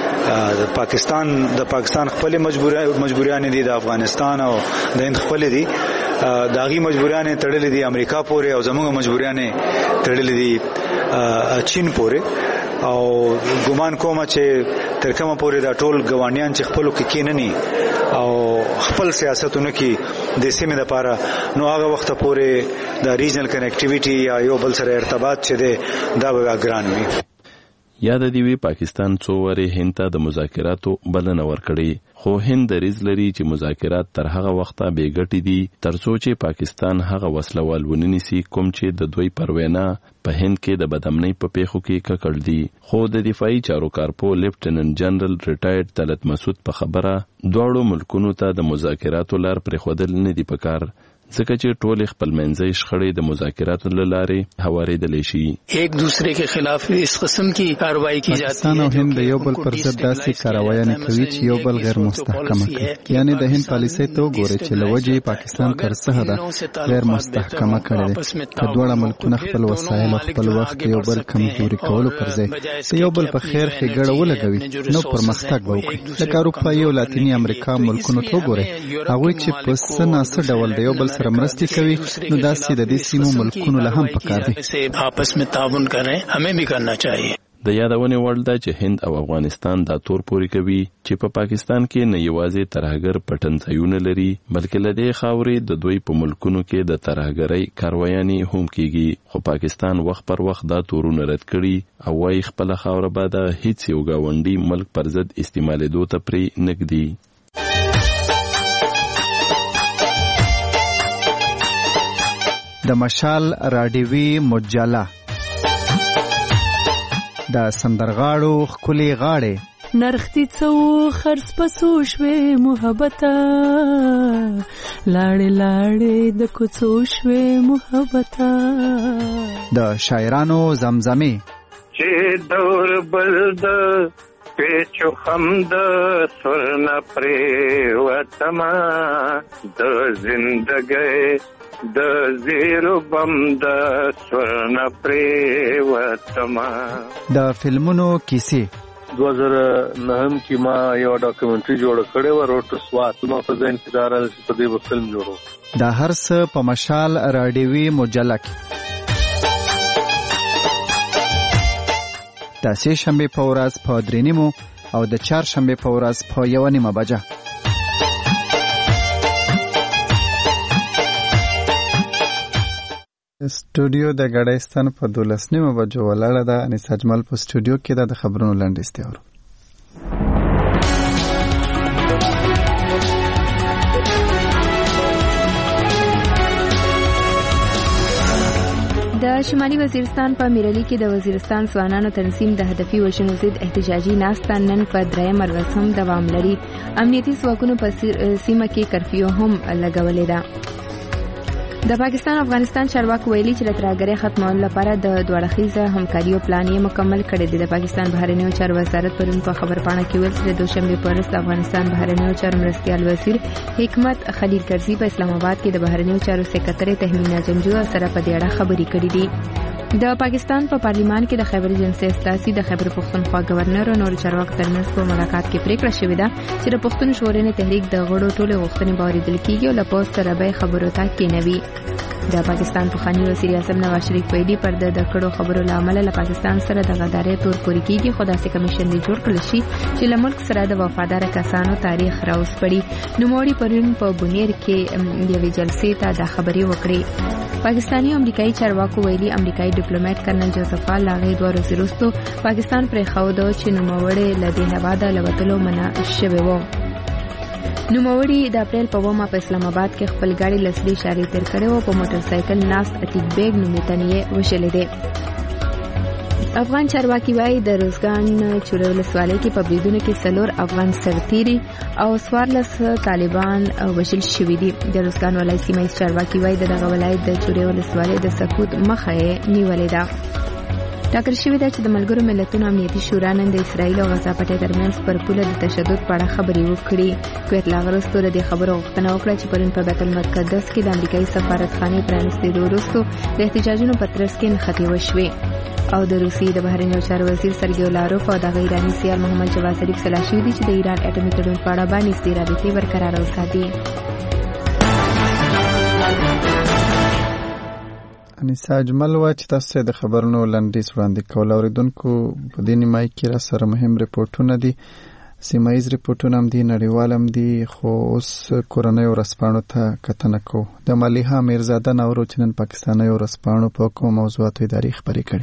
دی. د پاکستان خپل مجبوریان دي، د افغانستان او د هند خپل دي، داغي مجبوریان تړلې دي امریکا پورې او زموږ مجبوریان تړلې دي چین پورې. او ګمان کوم چې تر کومه پورې دا ټول ګوانیان چې خپلو کې کینني او خپل سیاستونه کې د سیمې لپاره نو هغه وخت پورې د ریجنل کنیکټیویټي یا یو بل سره ارتباط چې دی دا به ګران وي. یاد دی وی پاکستان څو واره هند ته د مذاکراتو بلنه ورکړي، خو هند دریځ لري چې مذاکرات تر هغه وخته بې ګټې دي ترڅو چې پاکستان هغه وسلوال ونیسي کوم چې د دوی پروینا په هند کې د بدامنۍ په پیښو کې ککړ دي. خو د دفاعي چارو کارپو لیفټیننټ جنرال ریټایرډ طلعت مسعود په خبره دواړو ملکونو ته د مذاکراتو لار پرېښودل نه دي پکار ځکه چې ټول خپلمنځي شخړې د مذاکراتو له لارې هوارېدلی شي. ایک دوسرے کے خلاف اس قسم کی کارروائی کی جاتی ہے. پاکستان او هند یو بل پر ضد داسې کاروایانې کوي چې یو بل غیر مستحکمه کوي. یعنی د هند پالیسۍ ته وګورئ چې له وجې پاکستان کرڅه ده غیر مستحکمه کړې ده. که دواړه ملکونه خپل وسایل او خپل وخت یو بل کمزوري کولو پر ځای د یو بل په خیر ښېګړه ولګوي نو پرمختګ به وکړي. لکه اروپایي او لاتیني امریکا ملکونو ته وګورئ، هغوی چې په څه ناسه ډول د یو بل سره مرستې کوي نو داسې د دې سیمو ملکونو له هم پکار دي آپس میں تعاون کریں، ہمیں بھی کرنا چاہیے. د یادونې وړ ده چې هند او افغانستان دا تور پوري کوي چې په پاکستان کې نه یوازې ترهګر پټنځایونه لري بلکې له دې خاورې د دوی په ملکونو کې د ترهګرۍ کاروایانې هم کیږي. خو پاکستان وخت پر وخت دا تورونه رد کړي او وايي خپل خاوره به د هیڅ یو گاونډي ملک پر ضد استعمالېدو ته پرې نږدي. د مشال راډیوي مجله د سندرغاړو ښکلې غاړې نرختی څو خرڅ پسو شوې محبته لاړې لاړې د کوڅو شوې محبته د شاعرانو زمزمې چې دور بل د پیچو خم د سرنا پریوتما د زندګۍ د زیرو بم د سرنا پریوتما. د فلمونو کیسې 2009 کې ما یو ډاکومنټري جوړ کړی و روټ سوات ما په ځین کې دارل چې په دې فلم جوړو. د هر څه په مشال راډیوي مجله کې د سه شنبه په ورځ په 3:30 او د چهارشنبه په ورځ په 1:30 بجه. سټوډیو د ګډایستان په 12:30 بجو ولاړه ده. انیس اجمل په سټوډیو کې د خبرونو لاندې اورو. د شمالي وزیرستان په میرلی کې د وزیرستان ځوانانو تنظیم د هدفي وژنو ضد احتجاجي ناسته نن په 3 ورځ هم دوام لري. امنیتي ځواکونو په سیمه کې کرفیو هم لګولې ده. د پاکستان افغانستان چارواکو ویلي چې د ترهګرۍ ختمولو لپاره د دوړخیزه همکاریو پلان یې مکمل کړی دی. د پاکستان بهرنیو چارو وزارت پرون په خبرپاڼه کې ویل چې د دوشنبه په ورځ د افغانستان بهرنیو چارو مرستیال وزیر حکمت خلیل کرزي په اسلام آباد کې د بهرنیو چارو سکرټری تهمینا جنجو سره په دې اړه خبرې کړې دي. د پاکستان په پارلیمان کې د خیبر جنسي استاسي د خیبر پښتونخوا گورنر او نور چارواکو ترمنځ په ملاقات کې پریکړه شوې ده چې د پښتون ژغورنې تحریک د غړو ټولې غوښتنې باوریدل کیږي او له پوز سره به خبرو ته کېنوي. د پاکستان پخوانی وزیر اعظم نواز شریف ویلي پر د کړو خبرو لامل له پاکستان سره د غدارۍ تور پوري کیږي. خو داسې کمیشن دی جوړ کړل شي چې له ملک سره د وفادار کسانو تاریخ راوسپړي. نوموړي پرون په بونیر کې یوې جلسې ته د خبرې وکړې. پاکستانی امریکایي چارواکو ویلي امریکایي ډیپلوماټ کرنل جوزف فال لاغې 2 ورځې وروسته پاکستان پرې خاوده چې نوموړي له دې هواده لوتلو منع شوی و. نوموړي د اپریل په 1 په اسلام آباد کې خپل ګاډي لسلي شاري تیر کړو او په موټر سایکل ناست اتیک بیگ نومیتنیه وشلې ده. افغان چارواکي وايي د روزګان چورې ولسوالۍ کې په بریدونو کې 4 افغان سرتیري او 14 طالبان وژل شوي دي. د روزګان ولایت سیمه چارواکي وايي دغه ولایت د چورې ولسوالۍ د سقوط مخه نیولې ده. ټاکل شوې ده چې د ملګرو ملتونو امنیتي شورا نن د اسرایل او غزا پټې ترمنځ پر پوله د تشدد په اړه خبرې وکړي. کویت لا وروسته د خبرو غوښتنه وکړه چې پرون په بیت المقدس کې د امریکایي سفارتخانې پرانیستلو وروسته د احتجاجونو په ترڅ کې نښتې وشوې. او د روسیې د بهرنیو چارو وزیر سرګی لاروف او د ایراني سیال محمد جواد ظریف سره شوي دي چې د ایران اټومي تړون په اړه باندې رابطې برقرار وساتي. انیسا اجمل وا چې تاسو د خبرونو لاندې وړاندې کول اوریدونکو په دې نیمای کې را سره مهم ریپورتونه دي. سیمایي ریپورتونه هم دي، نړیوال هم دي، خو اوس کورنۍ ورسپانو ته کتنه کو. د ملیحه میرزاده نورو چې نن پاکستاني ورسپانو په کوم موضوعاتو اداري خبرې کړي.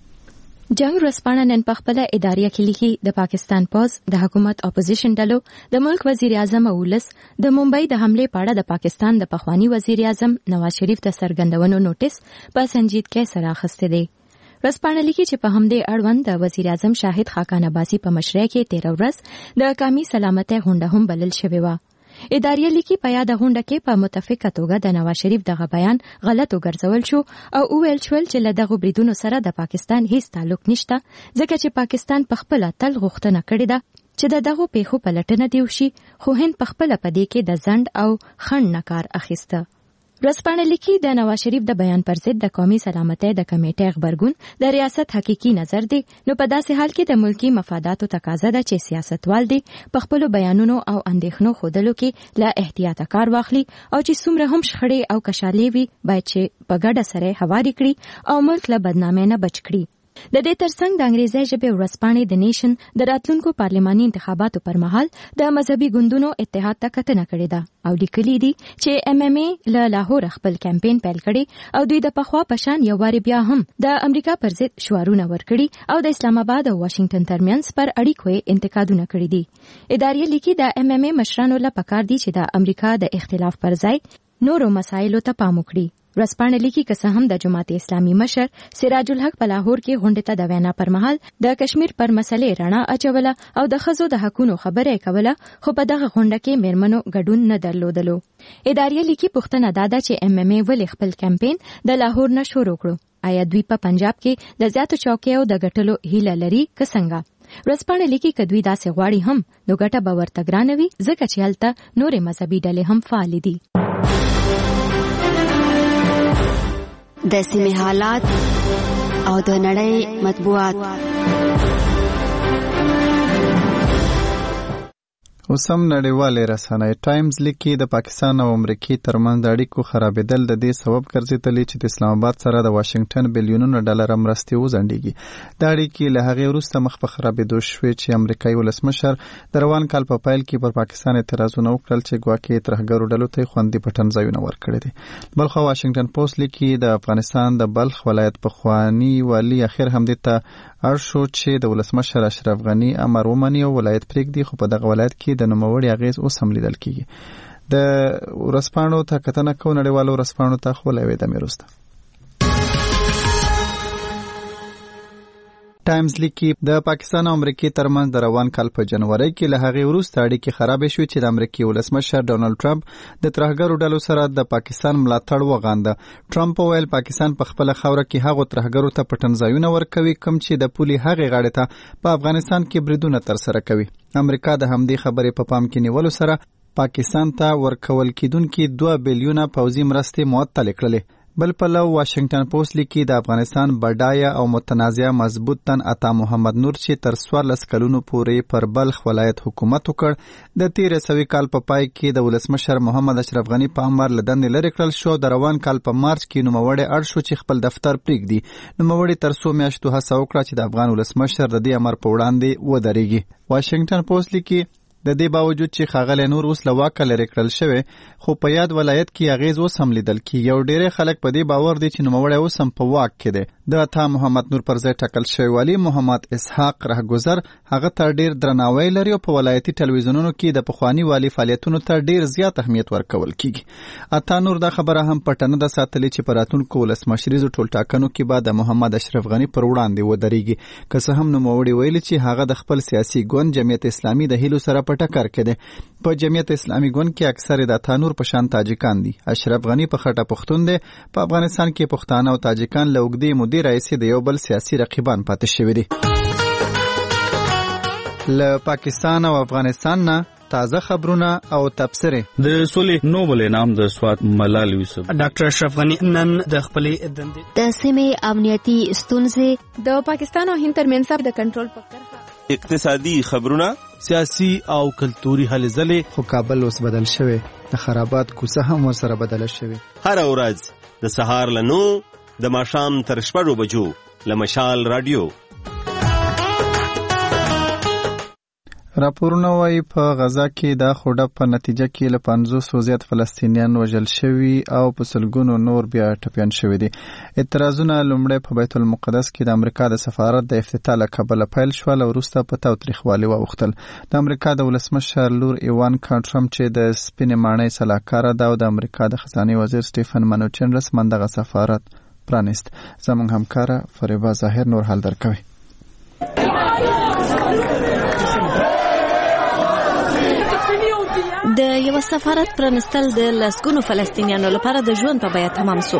جنگ ورځپاڼه نن په خپل اداریه کې لیکي د پاکستان پوز د حکومت اپوزیشن ډلو د ملک وزیر اعظم اولس د ممبئی د حمله په اړه د پاکستان د پخوانی وزیر اعظم نواز شریف د سرګندونو نوټیس په سنجیدګۍ سره اخیسته دی. ورځپاڼه لیکي چې په همدې اړوند د وزیر اعظم شاهد خاقان عباسي په مشرۍ کې 13 ورځ د قومي سلامتۍ غونډه هم بلل شوې و. اداري لیکي په یاد غونډه کې په متفقه توګه د نواز شریف دغه بیان غلط وګرځول شو او ویل شو چې له دغه بریدونو سره د پاکستان هیڅ تعلق نشته، ځکه چې پاکستان په خپل تل غوښتنه کړې ده چې دغه پیښو پلټنه دی وشي، خو هند په خپل پدې کې د ځند او خند نه کار اخیسته. ورځپاڼه لیکي د نواز شریف د بیان پر ضد د قومي سلامتۍ د کمیټې خبرګون د ریاست حقيقي نظر دی، نو په داسې حال کې د ملکی مفاداتو تقاضا ده چې سیاستوال دي په خپل بیانونو او اندېښنو خودلو کې لا احتیاط کار واخلي او چې څومره هم شخړې او کشالې وي باید چې په ګډه سره هواري کړي او ملک له بدنامۍ نه بچ کړي. د دې ترڅنګ د انګریزي ژبې ورځپاڼې د نیشن د راتلونکو پارلماني انتخاباتو پر مهال د مذهبي ګوندونو اتحاد ته کتنه کړې ده او لیکلي دي چې MMA له لاهور خپل کمپاین پیل کړي او دوی د پخوا پشان یو واری بیا هم د امریکا پر ضد شعارونه ورکړي او د اسلام آباد او واشنگټن ترمنځ پر اړیکو انتقادونه کړي دي. اداري لیکي د MMA مشرانو له پکار دي چې د امریکا د اختلاف پر ځای نورو مسایلو ته پام وکړي. ورځپاڼه لیکي که څه هم د جماعت اسلامي مشر سراج الحق په لاهور کې غونډه ته د وینا پر مهال د کشمیر پر مسلې رڼا اچوله او د ښځو د حقونو خبره کوله، خو په دغه غونډه کې میرمنو ګډون نه درلودلو. اداري لیکي پوښتنه دا ده چې MMA ولې خپل کمپاین د لاهور نه شروع کړو؟ آیا دوی په پنجاب کې د زیاتو چوکیو د ګټلو هیله لري که څنګه؟ ورځپاڼه لیکي که دوی داسې غواړي هم نو ګټه به ورته ګرانه وي، ځکه چې هلته نورې مذهبي ډلې هم فعال دي. د سیمې حالات او د نړۍ مطبوعات. اوس هم نړیوالې رسنۍ ټایمز لیکي د پاکستان او امریکای ترمنځ د اړیکو خرابېدل د دې سبب ګرځېدلی چې د اسلام آباد سره د واشنگټن بلیونونو ډالر مرستې وځنډېږي. دا اړیکې له هغې وروسته مخ په خرابېدو شوې چې امریکایي ولسمشر د روان کال په پیل کې پر پاکستان اعتراضونه وکړل چې ګواکې ترهګرو ډلو ته خوندي پټن ځایونه ورکړي دي. بلخو واشنگټن پوسټ لیکي د افغانستان د بلخ ولایت پخواني والي اخر همدې ته اړ شو چې د ولسمشر اشرف غني امر ومني او ولایت پرېږدي، خو په دغه ولایت کې د نوموړي اغیز اوس هم لیدل کیږي. د ورځپاڼو ته کتنه کوو، نړیوالو ورځپاڼو ته خو لوي د میروسته ټایمز لیکي د پاکستان او امریکای ترمنځ د روان کال په جنوري کې له هغې وروسته اړیکې خرابې شوې چې د امریکای ولسمشر ډونالد ټرمپ د ترهګرو ډلو سره د پاکستان ملاتړ وغانده. ټرمپ وویل پاکستان په خپل خوره کې هغو ترهګرو ته پټنځایونه ورکوي کوم چې د پولي هغې غاړې ته په افغانستان کې بریدونه ترسره کوي. امریکا د همدې خبرې په پام کې نیولو سره پاکستان ته ورکول کېدونکي 2 بلیونه پوځي مرستې معطل کړلې. بل پلو واشنگټن پوسټ لیکي د افغانستان بډایه او متنازع مضبوط تن عطا محمد نور چې تر 14 کلونو پورې پر بلخ ولایت حکومت وکړ د تیر سوي کال په پای کې د ولسمشر محمد اشرف غني په امر لدن لری کړل شو. د روان کال په مارچ کې نوموړی اړ شو چې خپل دفتر پرېږدي. نوموړی تر څو میاشتو هڅه وکړه چې د افغان ولسمشر د دې امر په وړاندې ودرېږي. واشنگټن پوسټ لیکي د دې باوجود چې ښاغلی نور اوس له واکه لرې کړل شوی، خو په یاد ولایت کې اغیز اوس هم لیدل کېږي او ډېری خلک په دې باور دي چې نوموړی اوس هم په واک کې دی. د عطا محمد نور پر ځای ټاکل شوی والي محمد اسحاق رهګذر هغه ته ډېر درناوی لري او په ولایتي ټلویزیونونو کې د پخواني والي فعالیتونو ته ډېر زیات اهمیت ورکول کېږي. عطا نور دا خبره هم پټه نه ده ساتلې چې په راتلونکو ولسمشریزو ټولټاکنو کې به د محمد اشرف غني پر وړاندې ودرېږي، که څه هم نوموړي ویلي چې هغه د خپل سیاسي ګوند جمعیت اسلامي د هیلو سره په ټکر کې دی. په جمعیت اسلامي ګوند کې اکثر د تانور په شان تاجکان دي. اشرف غني په خټه پښتون دی. په افغانستان کې پښتانه او تاجکان له اوږدې مودې راهیسې د یو بل سیاسي رقیبان پاتې شوي دي. له پاکستان او افغانستان نه تازه خبرونه او تبصرې. د سولې نوبل انعام د سوات ملال یوسف ډاکټر اشرف غني نن د خپلې دندې د سیمې امنیتي ستونزې د پاکستان او هند ترمنځ د کنټرول په کرښه اقتصادي خبرونه، سیاسي او کلتوري هلې ځلې. خو کابل اوس بدل شوی، د خرابات کوڅه هم ورسره بدله شوې. هر ورځ د سهار له 9 د ماښام تر 6 بجو له مشال رادیو. راپورونه وايي په غزا کې د خوډه په نتیجه کې له 500 زیات فلسطینیان وژل شوي او په سلګونو نور بیا ټپیان شوي دي. اعتراضونه لومړی په بیت المقدس کې د امریکا د سفارت د افتتاح له کبله پیل شول او وروسته په تاوتریخوالي واوښتل. د امریکا د ولسمشر لور ایوانکا ټرمپ چې د سپینې ماڼۍ سلاکاره ده او د امریکا د خزانې وزیر سټیفن منوچن رسماً دغه سفارت پرانیست. زموږ همکاره فریبا ظاهر نور حال درکوي. د یو سفارت پرانستل د لسګونو فلسطینیانو لپاره د ژوند په بیه تمام شو.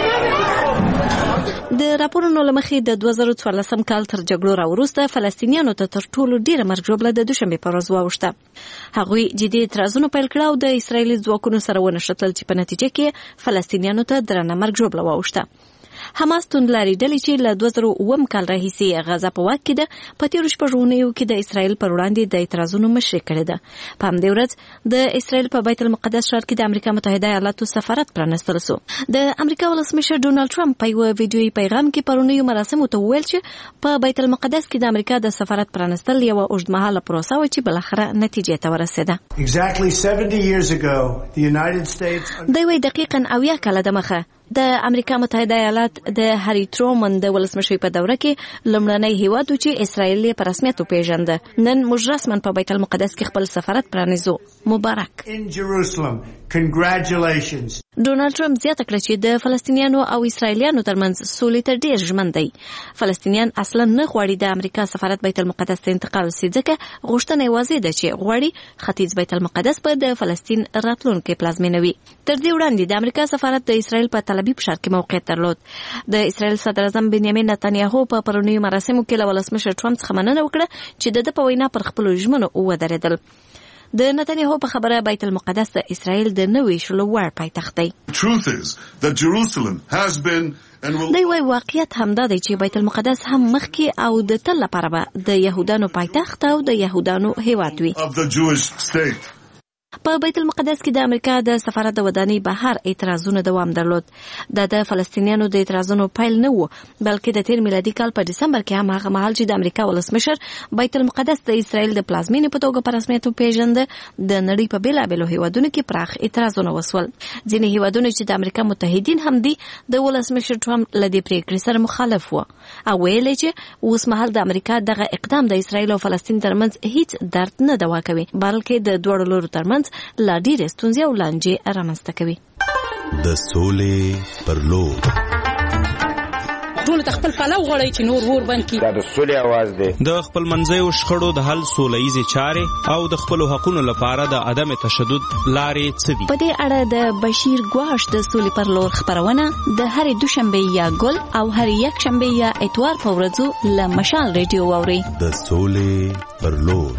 د راپورونو له مخې د 2014 کال تر جګړو راوروسته فلسطینیانو ته تر ټولو ډیره مرګ ژوبله د دوشنبې په ورځ واوښته. هغوی جدي اعتراضونه پیل کړه او د اسرایلي ځواکونو سره ونښتل چې په نتیجه کې فلسطینیانو ته درنه مرګ ژوبله واوښته. حماس توندلاري ډلې چې له 2009 کال راهیسې غزا په واک کې ده، په تیرو شپږو اونیو کې د اسرایل پر وړاندې د اعتراضونو مشري کړې ده. په همدې ورځ د اسرایل په بیت المقدس ښار کې د امریکا متحده ایالاتو سفارت پرانستل شو. د امریکا ولسمشر ډونالد ټرمپ په یو ویډیویي پیغام کې پرونیو مراسمو ته وویل چې په بیت المقدس کې د امریکا د سفارت پرانستل یو اوږدمهاله پروسه و چې بالاخره نتیجې ته ورسېده. دوی وايي دقیقاً 70 کاله دمخه د امریکا متحده ایالات د هری ترومن د ولسمشي په دوره کې لومړنی هیواد چې اسرائیل په رسمیت وپیژنده. نن موږ رسماً په بیت المقدس کې خپل سفارت پرانیزو. مبارک. ډونالد ټرمپ زیاته کړه چې د فلسطینیانو او اسرائیلیانو ترمنځ سولې ته ډیر ژمن دی. فلسطینیان اصلا نه غواړي د امریکا سفارت بیت المقدس ته انتقال شي، ځکه غوښتنه یې واضح ده چې غواړي ختیځ بیت المقدس په د فلسطین راتلونکي پلازمینه وي. تر دې وړاندې د امریکا سفارت د اسرائیل په تل ابیب ښار کې موقعیت درلود. د اسرائیل صدر اعظم بنیامین نتنیاهو په پرونیو مراسمو کې له ولسمشر ټرمپ څخه مننه وکړه چې د په وینا پر خپل ژمنو ودرېدل. د نتنیاهو په خبره بیت المقدس د اسرائیل د نوې شلو وړ پایتخت دی. دی وايي واقعیت همدا دی چې بیت المقدس هم مخکې او د تل لپاره به د یهودانو پایتخت او د یهودانو هیواد وي. په بیت المقدس کې د امریکا د سفارت د ودانۍ بهر اعتراضونو دوام درلود. د فلسطینیانو د اعتراضونو پیل نه و، بلکې د تیر میلادي کال په دسمبر کې هم هغه مهال چې د امریکا ولسمشر بیت المقدس د اسرائیل د پلازمینې په توګه په رسمیت وپیژنده، د نړۍ په بیلابیلو هیوادونو کې پراخ اعتراضونه وسول. ځینې هیوادونه چې د امریکا متحدین هم دي د ولسمشر ټرمپ له دې پریکړې سره مخالف و او ویل چې اوس مهال د امریکا دغه اقدام د اسرائیل او فلسطین ترمنځ هیڅ درد نه دوا کوي، بلکې د دوړو لورو ترمنځ لا ډېرې ستونزې او لانجې رامنځته کوي. د سولې پر لور ټول خپل پلو غړي چې نور ور بند کی دا د سولې आवाज دی. د خپل منځیو شخړو د حل سوله‌ایزې چارې او د خپل حقوقو لپاره د عدم تشدد لارې څه دي. په دې اړه د بشیر ګواش د سولې پر لور خبرونه د هرې دوشنبه یا ګل او هرې یک شنبه یا اتوار په ورځو له مشال ریډیو واوري. د سولې پر لور.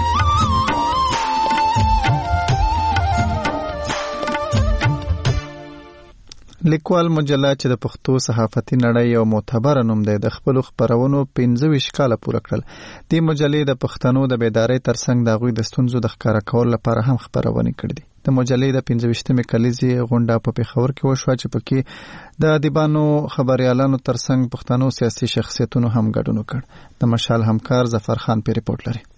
لیکوال مجله چې د پښتو صحافتي نړۍ یو معتبر نوم دی د خپل خبرونو 25 کاله پوره کړل. د مجلې د پښتنو د بیدارۍ ترڅنګ د غوي د ستونزو د ښکارا کول لپاره هم خبرونه کړې دي. د مجلې د 25مې کلیزې غونډه په پیښور کې وشوه چې پکې د ادیبانو خبريالانو ترڅنګ پښتنو سیاسي شخصیتونو هم ګډون وکړ. د مشال همکار ظفر خان په ریپورت لري.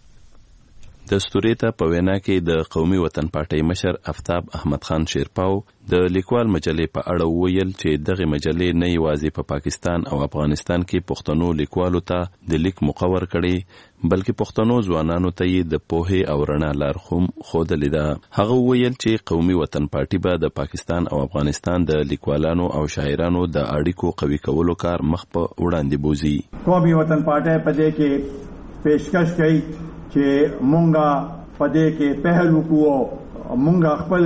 د ستوریته په وینا کې د قومي وطن پارټۍ مشر افتاب احمد خان شیرپاو د لیکوال مجلې په اړه ویل چې دغه مجلې نه یوازې په پاکستان او افغانستان کې پښتنو لیکوالو ته د لیک مقرر کړي، بلکې پښتنو ځوانانو ته یې د پوهې او رڼا لارښوم ښودلې ده. هغه ویل چې قومي وطن پارټي به د پاکستان او افغانستان د لیکوالانو او شاعرانو د اړیکو قوي کولو کار مخ په وړاندې بوزي. قومي وطن پارټي په دې کې پیشکش کوي چې مونږه پدې کې پهل وکړو، مونږه خپل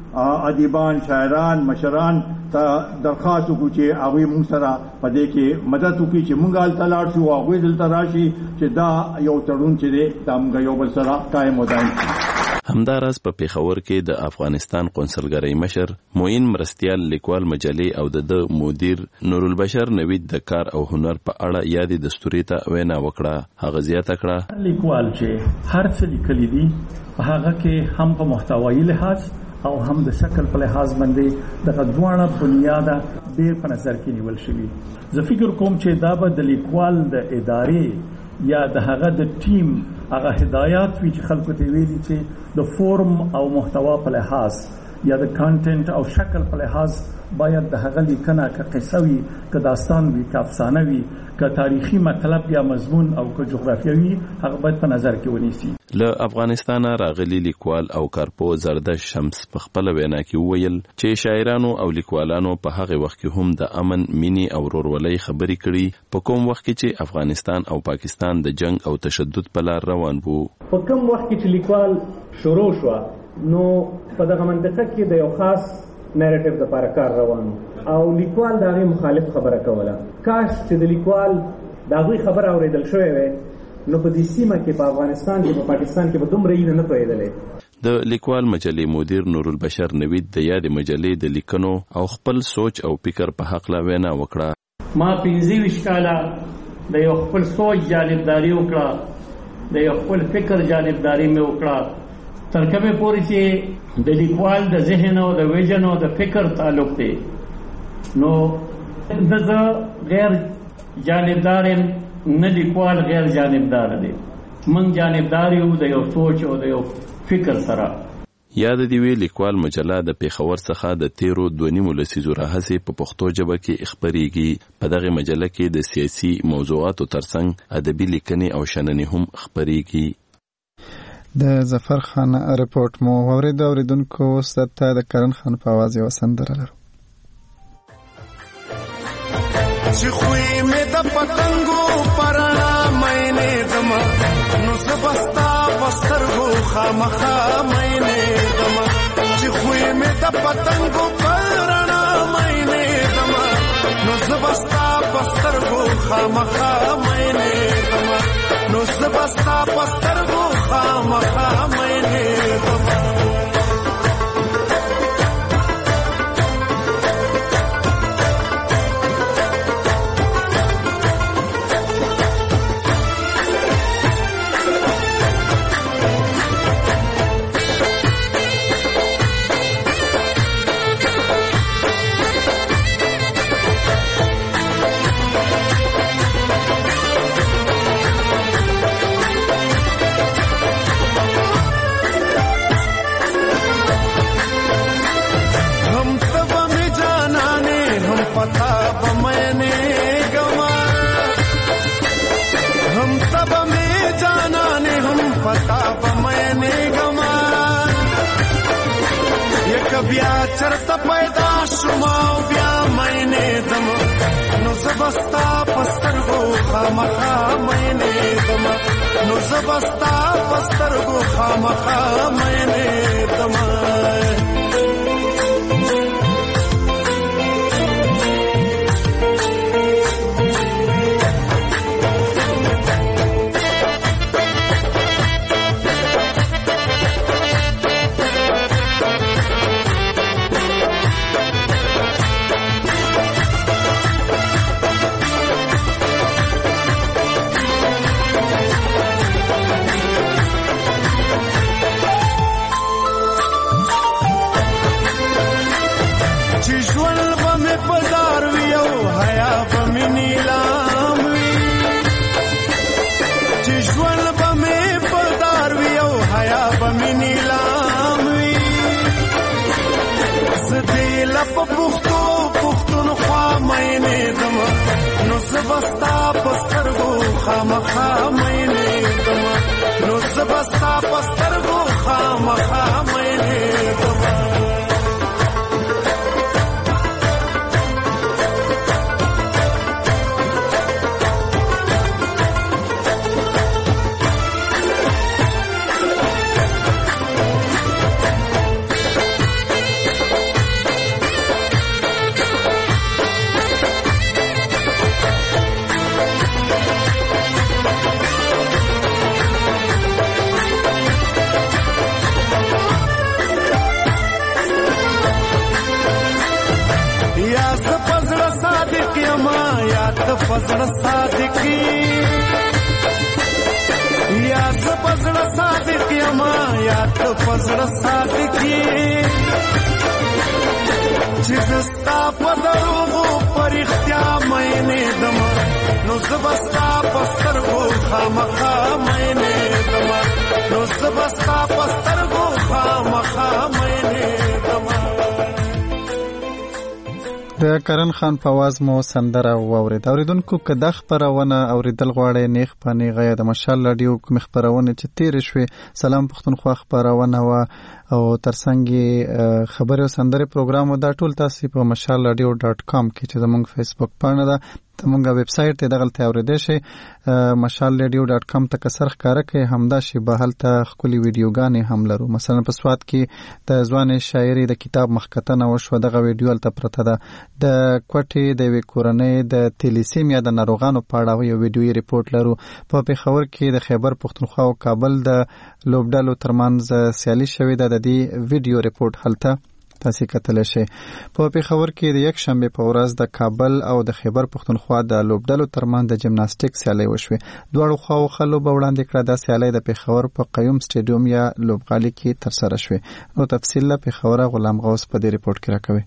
ادیبان، شاعران، مشران ته درخواست وکړو چې هغه مونږ سره پدې کې مدد وکړي چې مونږه تلاړ شو او هغه دلته راشي چې دا یو تړون چې دی دا مونږ یو بل سره قائم ودان. همداراز په پیښور کې د افغانستان قونسلګرۍ مشر موین مرستیال لیکوال مجلې او د مدیر نورالبشر نوید د کار او هنر په اړه یادې دستوري ته وینا وکړه. هغه زیاته کړه لیکوال چې هر څه لیکلي دي په هغه کې هم په محتوایي لحاظ او هم د شکل په لحاظ باندې د غوړه بنیاده ډېر په نظر کې نیول شوی. زه فکر کوم چې دا به د لیکوال د ادارې یا د هغه د ټیم هغه هدایات وی چې خلکو ته ویلي چې د فورم او محتوا په لحاظ یا د کانټنټ او شکل په لحاظ باید د هغه لیکنه که قصه وي، که داستان وي، که افسانه وي، که تاریخي مطلب یا مضمون او که جغرافیوي، هغه باید په نظر کې ونیسي. له افغانستان راغلي لیکوال او کارپو زردش شمس په خپل وینا کې ویل چې شاعرانو او لیکوالانو په هغه وخت کې هم د امن، مینې او ورورولۍ خبرې کړي، په کوم وخت کې چې افغانستان او پاکستان د جنگ او تشدد په لار روان وو. په کوم وخت کې چې لیکوال شروع شو نو په دغه منطقه کې د یو خاص نریټیو د لپاره کار روان او لیکوال د هغې مخالف خبره کوله. کاش چې د لیکوال د هغوی خبره اورېدل شوې وی نو په دې سیمه کې په افغانستان کې په پاکستان کې به دومره یې نه پوهېدلی. د لیکوال مجلې مدیر نورالبشر نوید د یادې مجلې د لیکنو او خپل سوچ او فکر په حق لا وینا وکړه. ما 25 کاله د یو خپل سوچ جانبداري وکړه، د یو خپل فکر جانبداري مې وکړه، تر کومه پورې چې د لیکوال د ذهن او د ویژن او د فکر تعلق دی نو د غیر جانبدار نه لیکوال غیر جانبدار دی، من جانبدار یو د یو سوچ او د یو فکر سره. یاد دی وی لیکوال مجله د پیښور څخه د 13 لسیزو راهیسې په پښتو ژبه کې خبريږي. په دغه مجله کې د سیاسي موضوعاتو ترڅنګ ادبي لیکنې او شننې هم خبريږي. د ظفر خان ریپورت مو اوریدونکو ستاسو د کرن خان په आवाज یو سندره لرو. چې خوې مې د پتنګو پرانا مینه دما نو زبستا پسترغو خامخا مینه دما چې خوې مې د پتنګو پرانا مینه دما نو زبستا پسترغو خامخا مینه دما نو زبستا پسترغو خامخا مینه بیا چرته پیدا شوم او بیا مینې دم نو زبستا پسترګو خامخا مینې دم نو زبستا پسترګو خامخا مینې دم پښتونخوا مینې دم نو زبستا پسترګو خامخا مینې دم نو زبستا پسترګو خامخا مینې دم فزړه صادقي یا فزړه صادقي ما یا فزړه صادقي چې زستا په دروغو پرختیا مینې دم نو زبستا پسترګو خامخا مینې دم نو زبستا پسترګو خامخا مینې دم د کرن خان په आवाज مو سندره واورید. اوریدونکو که د خبرونه اوریدل غواړي نیخ په نیغه د مشال رادیو کوم خبرونه چې تیر شوي سلام پښتونخوا خبرونه او ترڅنګ خبري او سندره پروګرام دا ټول تاسو په mashalradio.com کې چې زموږ فیسبوک پاڼه ده تمونګه ویب سټ ته دغه ته اوریدئ شي mashalradio.com ته کسر ښکارا کې همدا شی به هلته خولي ویډیوګانې هم لرو. مثلا په سواد کې د ځوان شاعري د کتاب مخکتنه وشو دغه ویډیو هلته پرته ده. د کوټې د وکورنۍ د تلیسیمیا د ناروغانو په اړه یو ویډیوي ریپورت لرو. په پیښور کې د خیبر پښتونخوا او کابل د لوبډالو ترمنځ سیالي شوې ده. د دې ویډیو ریپورت هلته تاسو کتل شئ. په پیښور کې د یک شنبه په ورځ د کابل او د خیبر پښتونخوا د لوبډلو ترمنځ د جمناستیک سیالي وشوه. دواړو خواو خلکو به وړاندې کړه د سیالي د پیښور په قیوم سټیډیوم یا لوبغالي کې تر سره شوه. نو تفصیل له پیښور غلام غوث په دې ریپورت کې راکوي.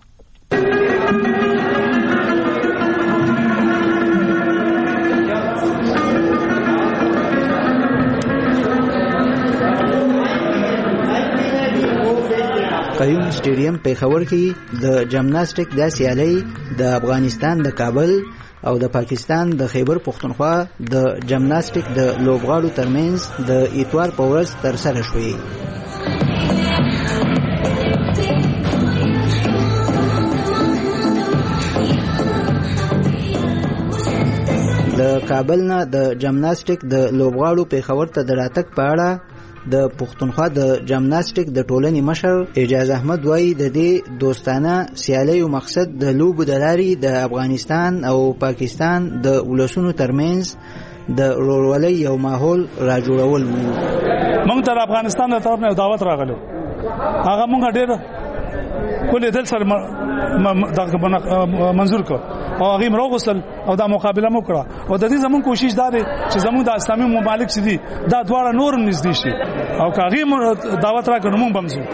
قیوم سټیډیم پیښور کې د جمناستیک د سیالي د افغانستان د کابل او د پاکستان د خیبر پښتونخوا د جمناستیک د لوبغاړو ترمنځ د اتوار په ورځ تر سره شوې. د کابل نه د جمناستیک د لوبغاړو پیښور ته د راتګ په اړه د پښتونخوا د جمناستیک د ټولنې مشر اعجاز احمد وایي د دې دوستانه سیالیو مقصد د لوبو د لارې د افغانستان او پاکستان د ولسونو ترمنځ د ورورولۍ یو ماحول راجوړول وو. موږ تر افغانستان د طرف نه دعوت راغلو هغه موږ ډېر کولې دل سره منظور کو او هغه مروغسل او دا مقابله مو کړه او د دې زمون کوشش دا دی چې زمون د اسلامي ممالک چې دي دا دواړه نور نږدې شي او هغه دعوت راکړو مونږ بمزو.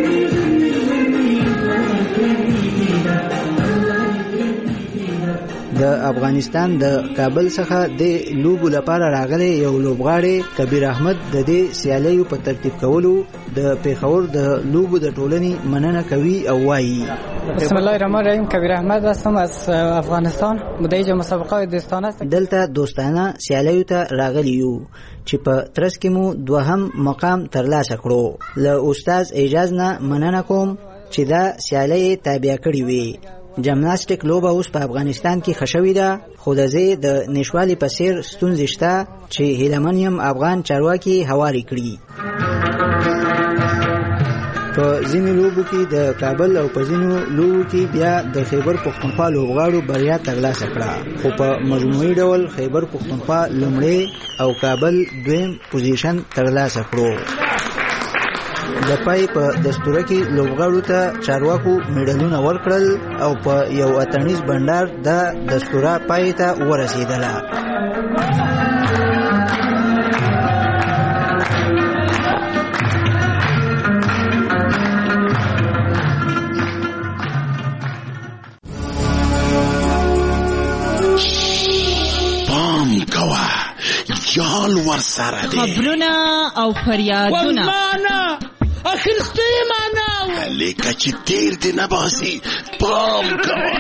د د افغانستان د کابل څخه د لوبو لپاره راغلی یو لوبغاړی کبیر احمد د دې سیالیو په ترتیب کولو د پیښور د لوبو د ټولنې مننه کوي او وایي: بسم الله الرحمن الرحیم. کبیر احمد هستم از افغانستان. مدعی مسابقه دوستانه است. دلته دوستانه سیالیو ته راغلی یو چې په ترڅ کې مو دوهم مقام ترلاسه کړو. له استاد اعجاز نه مننه کوم چې دا سیالۍ تابع کړې وي. جمناستیک لوبه اوس په افغانستان کې خښوي ده، خو د زه د نشوالي په څیر ستونزې شته چې هیلمنیم افغان چارواکي هواري کړي. په ځینو لوبو کې د کابل او په ځینو لوبو کې بیا د خیبر پښتونخوا لوبغاړو بریا ترلاسه کړه، خو په مجموعي ډول خیبر پښتونخوا لومړی او کابل دویم پوزیشن ترلاسه کړو. د پای په دستوره کې لوبغاړو ته چارواکو میډلونه ورکړل او په یو اتڼیز بنډار د دستوره پای ته ورسېدله. پام کوه یال ورسره دی خبرونه او فریادونه اخرسته معنا لیکه چې تیر دی نباسي پام کوه.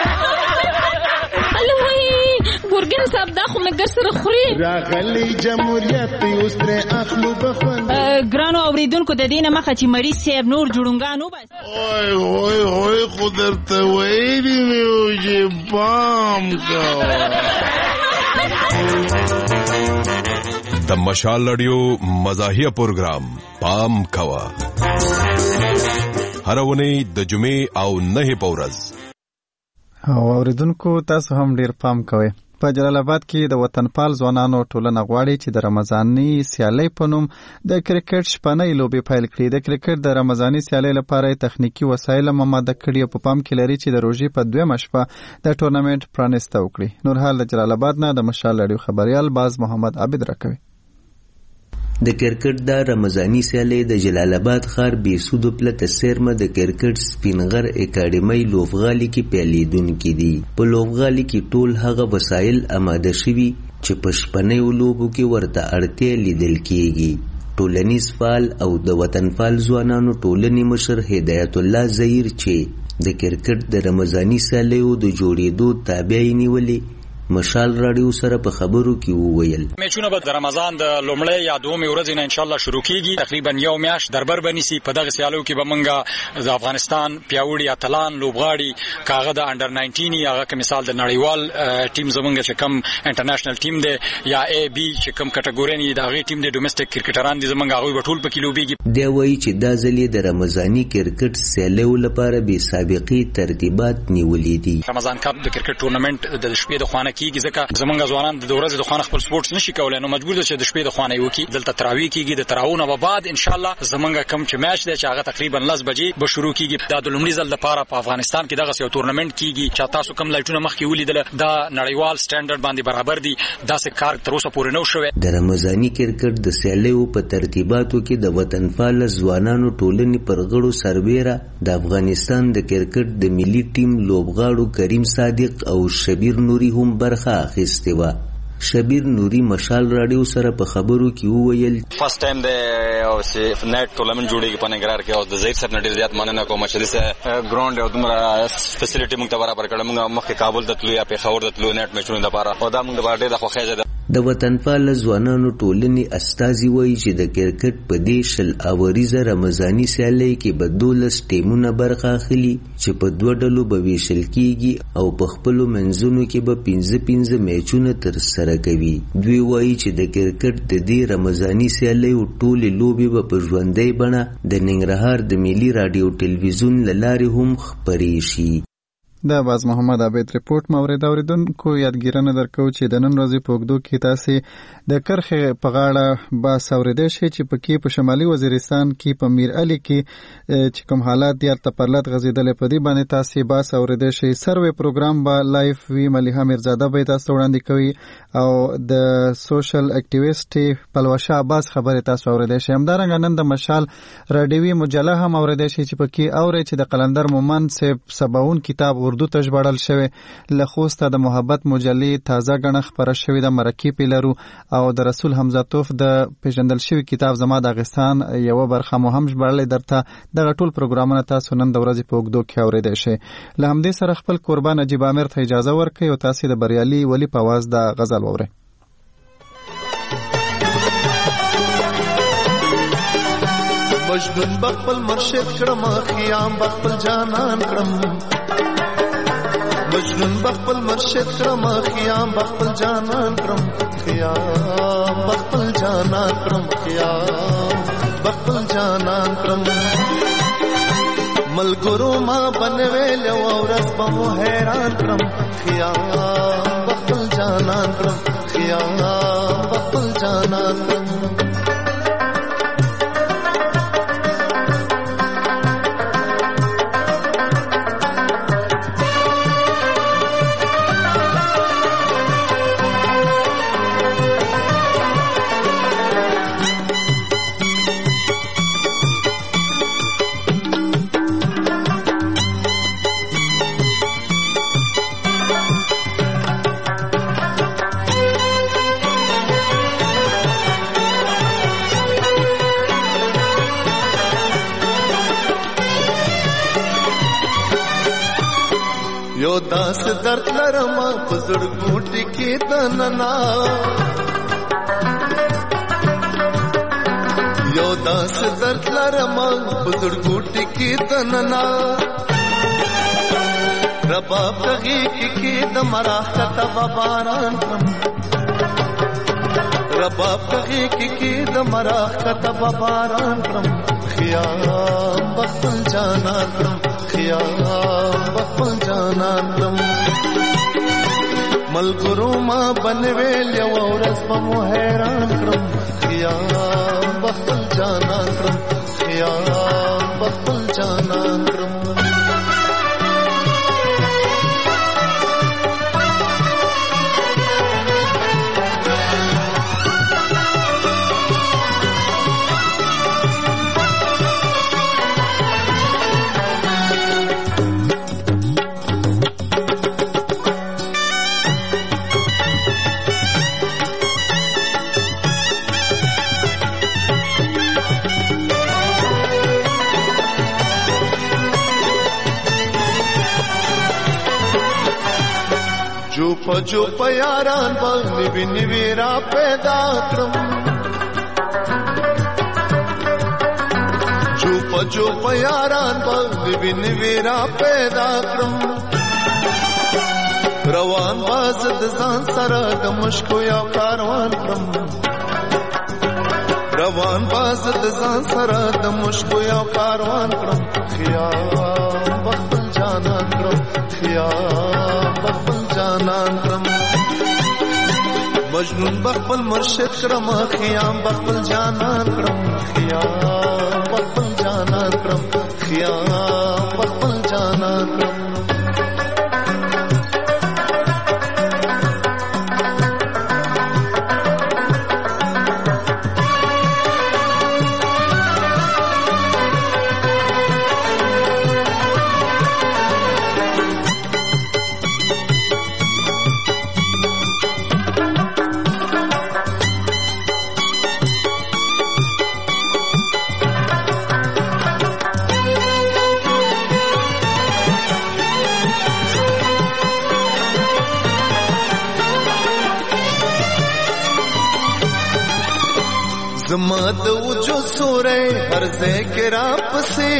الوی ګورګین صاحب دا خو مګر سره خوري راغلی جمهوریت اوس تر اخلو بخوند ګرانو اوریدونکو د دینه مخه چې مری سیب نور جوړونګانو بس اوه خو درته وایي میو چې پام کوه. د مشال رادیو مزاحیه پروګرام پام کوه هر ونی د جمعې او نه په ورځ. او اوریدونکو تاسو هم ډیر پام کوئ. په جلال آباد کې د وطنپال ځوانانو ټولنه غواړي چې د رمضاني سیالۍ په نوم د کرکټ شپنۍ لوبې پیل کړي. د کرکټ د رمضاني سیالۍ لپاره تخنیکی وسایل آماده کړي او په پام کې لري چې د روژې په دویمه شپه د ټورنمنت پرانیسته وکړي. نور حال د جلال آباد نه د مشال رادیو خبريال باز محمد عابد راکوي. د کرکټ د رمضاني سیالۍ د جلال آباد ښار بیسودو پلته سیرمه د کرکټ سپینغر اکاډمۍ لوبغالي کې پیلیدونکي دي. په لوبغالي کې ټول هغه وسایل آماده شوي چې په شپنیو لوبو کې ورته اړتیا لیدل کیږي. ټولنیز فعال او د وطنپال ځوانانو ټولنې مشر هدایت الله زهیر چې د کرکټ د رمضاني سیالیو د جوړېدو تابع یې نیولې مشال رادیو سره په خبرو کې وویل: میچونه به د رمضان د لومړۍ یا دومې ورځې نه ان شاء الله شروع کیږي. تقریبا یو میاشت دربر بنسي. په دغه سیالیو کې به مونږه د افغانستان پیاوړي اتلان لوبغاړي کاغه د انډر 19 هغه که مثال د نړیوال ټیم زمونږ چې کم انټرنیشنل ټیم دی یا ای بی چې کم کټګوري نه د هغه ټیم د ډومېسټک کرکټران دي زمونږ هغه به ټول پکې لوبيږي. دی وایي چې دا ځلې د رمضاني کرکټ سیالیو لپاره به سابقې ترتیبات نیولې دي. رمضان کپ د کرکټ ټورنمنت د شپې د خوانه کیږي ځکه زمونږ ځوانان د ورځې د خوانه خپل سپورتس نشي کولای، نو مجبور دي چې د شپې د خوانه یو کی دلته تراویح کیږي. د تراویح نه بعد ان شاء الله زمونږ کم چې میچ دی چې هغه تقریبا 10 بجې به شروع کیږي. دا د لومړي ځل لپاره په افغانستان کې دغه یو تورنمنت کیږي چې تاسو کم لایټونه مخکې ولیدل دا نړیوال سټانډرډ باندې برابر دي. دا څه کار تر اوسه پورې نه شوی. د رمضاني کرکټ د سیالیو په ترتیباتو کې د وطنپال ځوانانو ټولنې پر غړو سربېره د افغانستان د کرکټ د ملي ټیم لوبغاړو کریم صادق او شبیر نوري هم برخه اخیستې وه. شبیر نوري مشال رادیو سره په خبرو کې وویل: فرست ټایم د او سي نایټ ټورنمنت جوړیږي په ننګرهار کې او د زهیر سره ډیر زیات مننه کوم چې دسه ګراوند او دومره فیسیلیټي موږ ته برابر کړل. موږ مخکې کابل ته تلو یا پیښور ته تلو نایټ میچونو لپاره او دا موږ د باندې د خوښه ده. د وطنپال ځوانانو ټولنې استازي وایي چې د کرکټ په دې شل اوریزه رمضاني سیالۍ کې به 12 ټیمونه برخه اخلي چې په 2 ډلو به ویشل کیږي او په خپلو منځونو کې به 15 میچونه ترسره کوي. دوی وایي چې د کرکټ د دې رمضاني سیالیو ټولې لوبې به په ژوندۍ بڼه د ننګرهار د ملي رادیو ټلویزیون له لارې هم خپرې شي. د باز محمد عابد رپورټ مورید اوریدونکو یادګیرنه درکو چې د نن ورځې په اوږدو کې تاسې د کرخې په غاړه باس اوریدی شئ چې پکې په شمالي وزیرستان کې په میر علي کې چې کوم حالات دي هلته پرلت غځېدلی په دې باندې تاسې باس اوریدی شئ. سروې پروګرام به لایف وي. ملیحه میرزاده به یې تاسو ته وړاندې کوي او د سوشل اکټیویسټ پلوشه عباس خبرې تاسو اوریدی شئ. همدارنګه نن د مشال راډیوي مجله هم اوریدی شئ چې پکې اورئ چې د قلندر مومن صاحب سباون کتاب اردو ته ژباړل شوی. له خوسته د محبت مجلې تازه غڼه خبره شوې ده. مرکې پې لرو او د رسول حمزه توف د پیژندل شوي کتاب زما د افغانستان یوه برخه مو هم ژباړلې درته. دغه ټول پروګرامونه تاسو نن د ورځې په اوږدو کې اورېدی شئ. له همدې سره خپل کوربه نجیب عامر ته اجازه ورکړئ او تاسې د بریالي ولی په اواز د غزل واورئ. مجنون بخپل مرشد کړم خیام بخپل جانان کړم مجنون بخپل مرشد کړم خیام بخپل جانان کړم خیام بخپل جانان کړم خیام بخپل جانان کړم ملګرو ما بنویل او ورځ به مو حیران کړم خیام بخپل جانان کړم خیام بخپل جانان کړم داس درد لرما پزړ ګوټی کې دننا یو داس درد لرما پزړ ګوټی کې دننا رباب دغه کې د مراح کتب باران رباب دغه کې د مراح کتب باران خیام بخل جانان خیام بخل جانان ملګرو ما بنویل یو ورځ به مو حیران کړم خیام بخل جانان خیام بخل جانان جو پیاران باندې ویني را پیدا کړم جو پیاران باندې ویني را پیدا کړم روان باز د ځان سره د مشکو یو کاروان کړم روان باز د ځان سره د مشکو یو کاروان کړم خیام بخل جانان کړم خیام بخل جانان کړم مجنون بخپل مرشد کړم خیام بخپل جانان کړم خیام بخپل جانان کړم خیام بخپل جانان کړم زما د وجود سورې هر ځای کې را پسې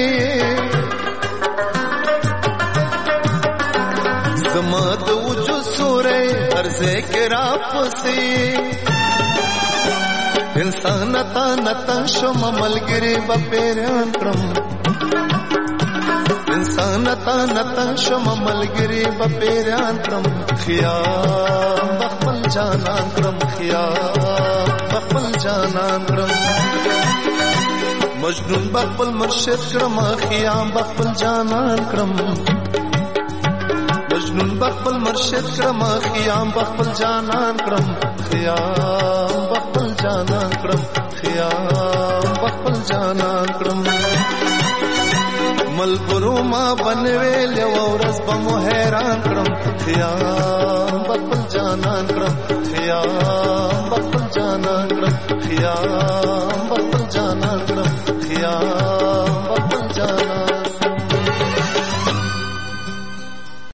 زما د وجود سورې هر ځای کې را پسې انسان تا نتا شم ملګری به پیران کړم انسان تا نتا شم ملګری به پیران کړم خیام بخل جانان کړم خیام بخل جانان کړم مجنون بخل مرشد کړم خیام بخل جانان کړم مجنون بخل مرشد کړم خیام بخل جانان کړم خیام بخل جانان کړم خیام بخل جانان کړم ملګرو ما بنویل یو ورځ به مو حیران کړم خیام بخپل جانان کړم خیام بخپل جانان کړم خیام بخپل جانان کړم خیام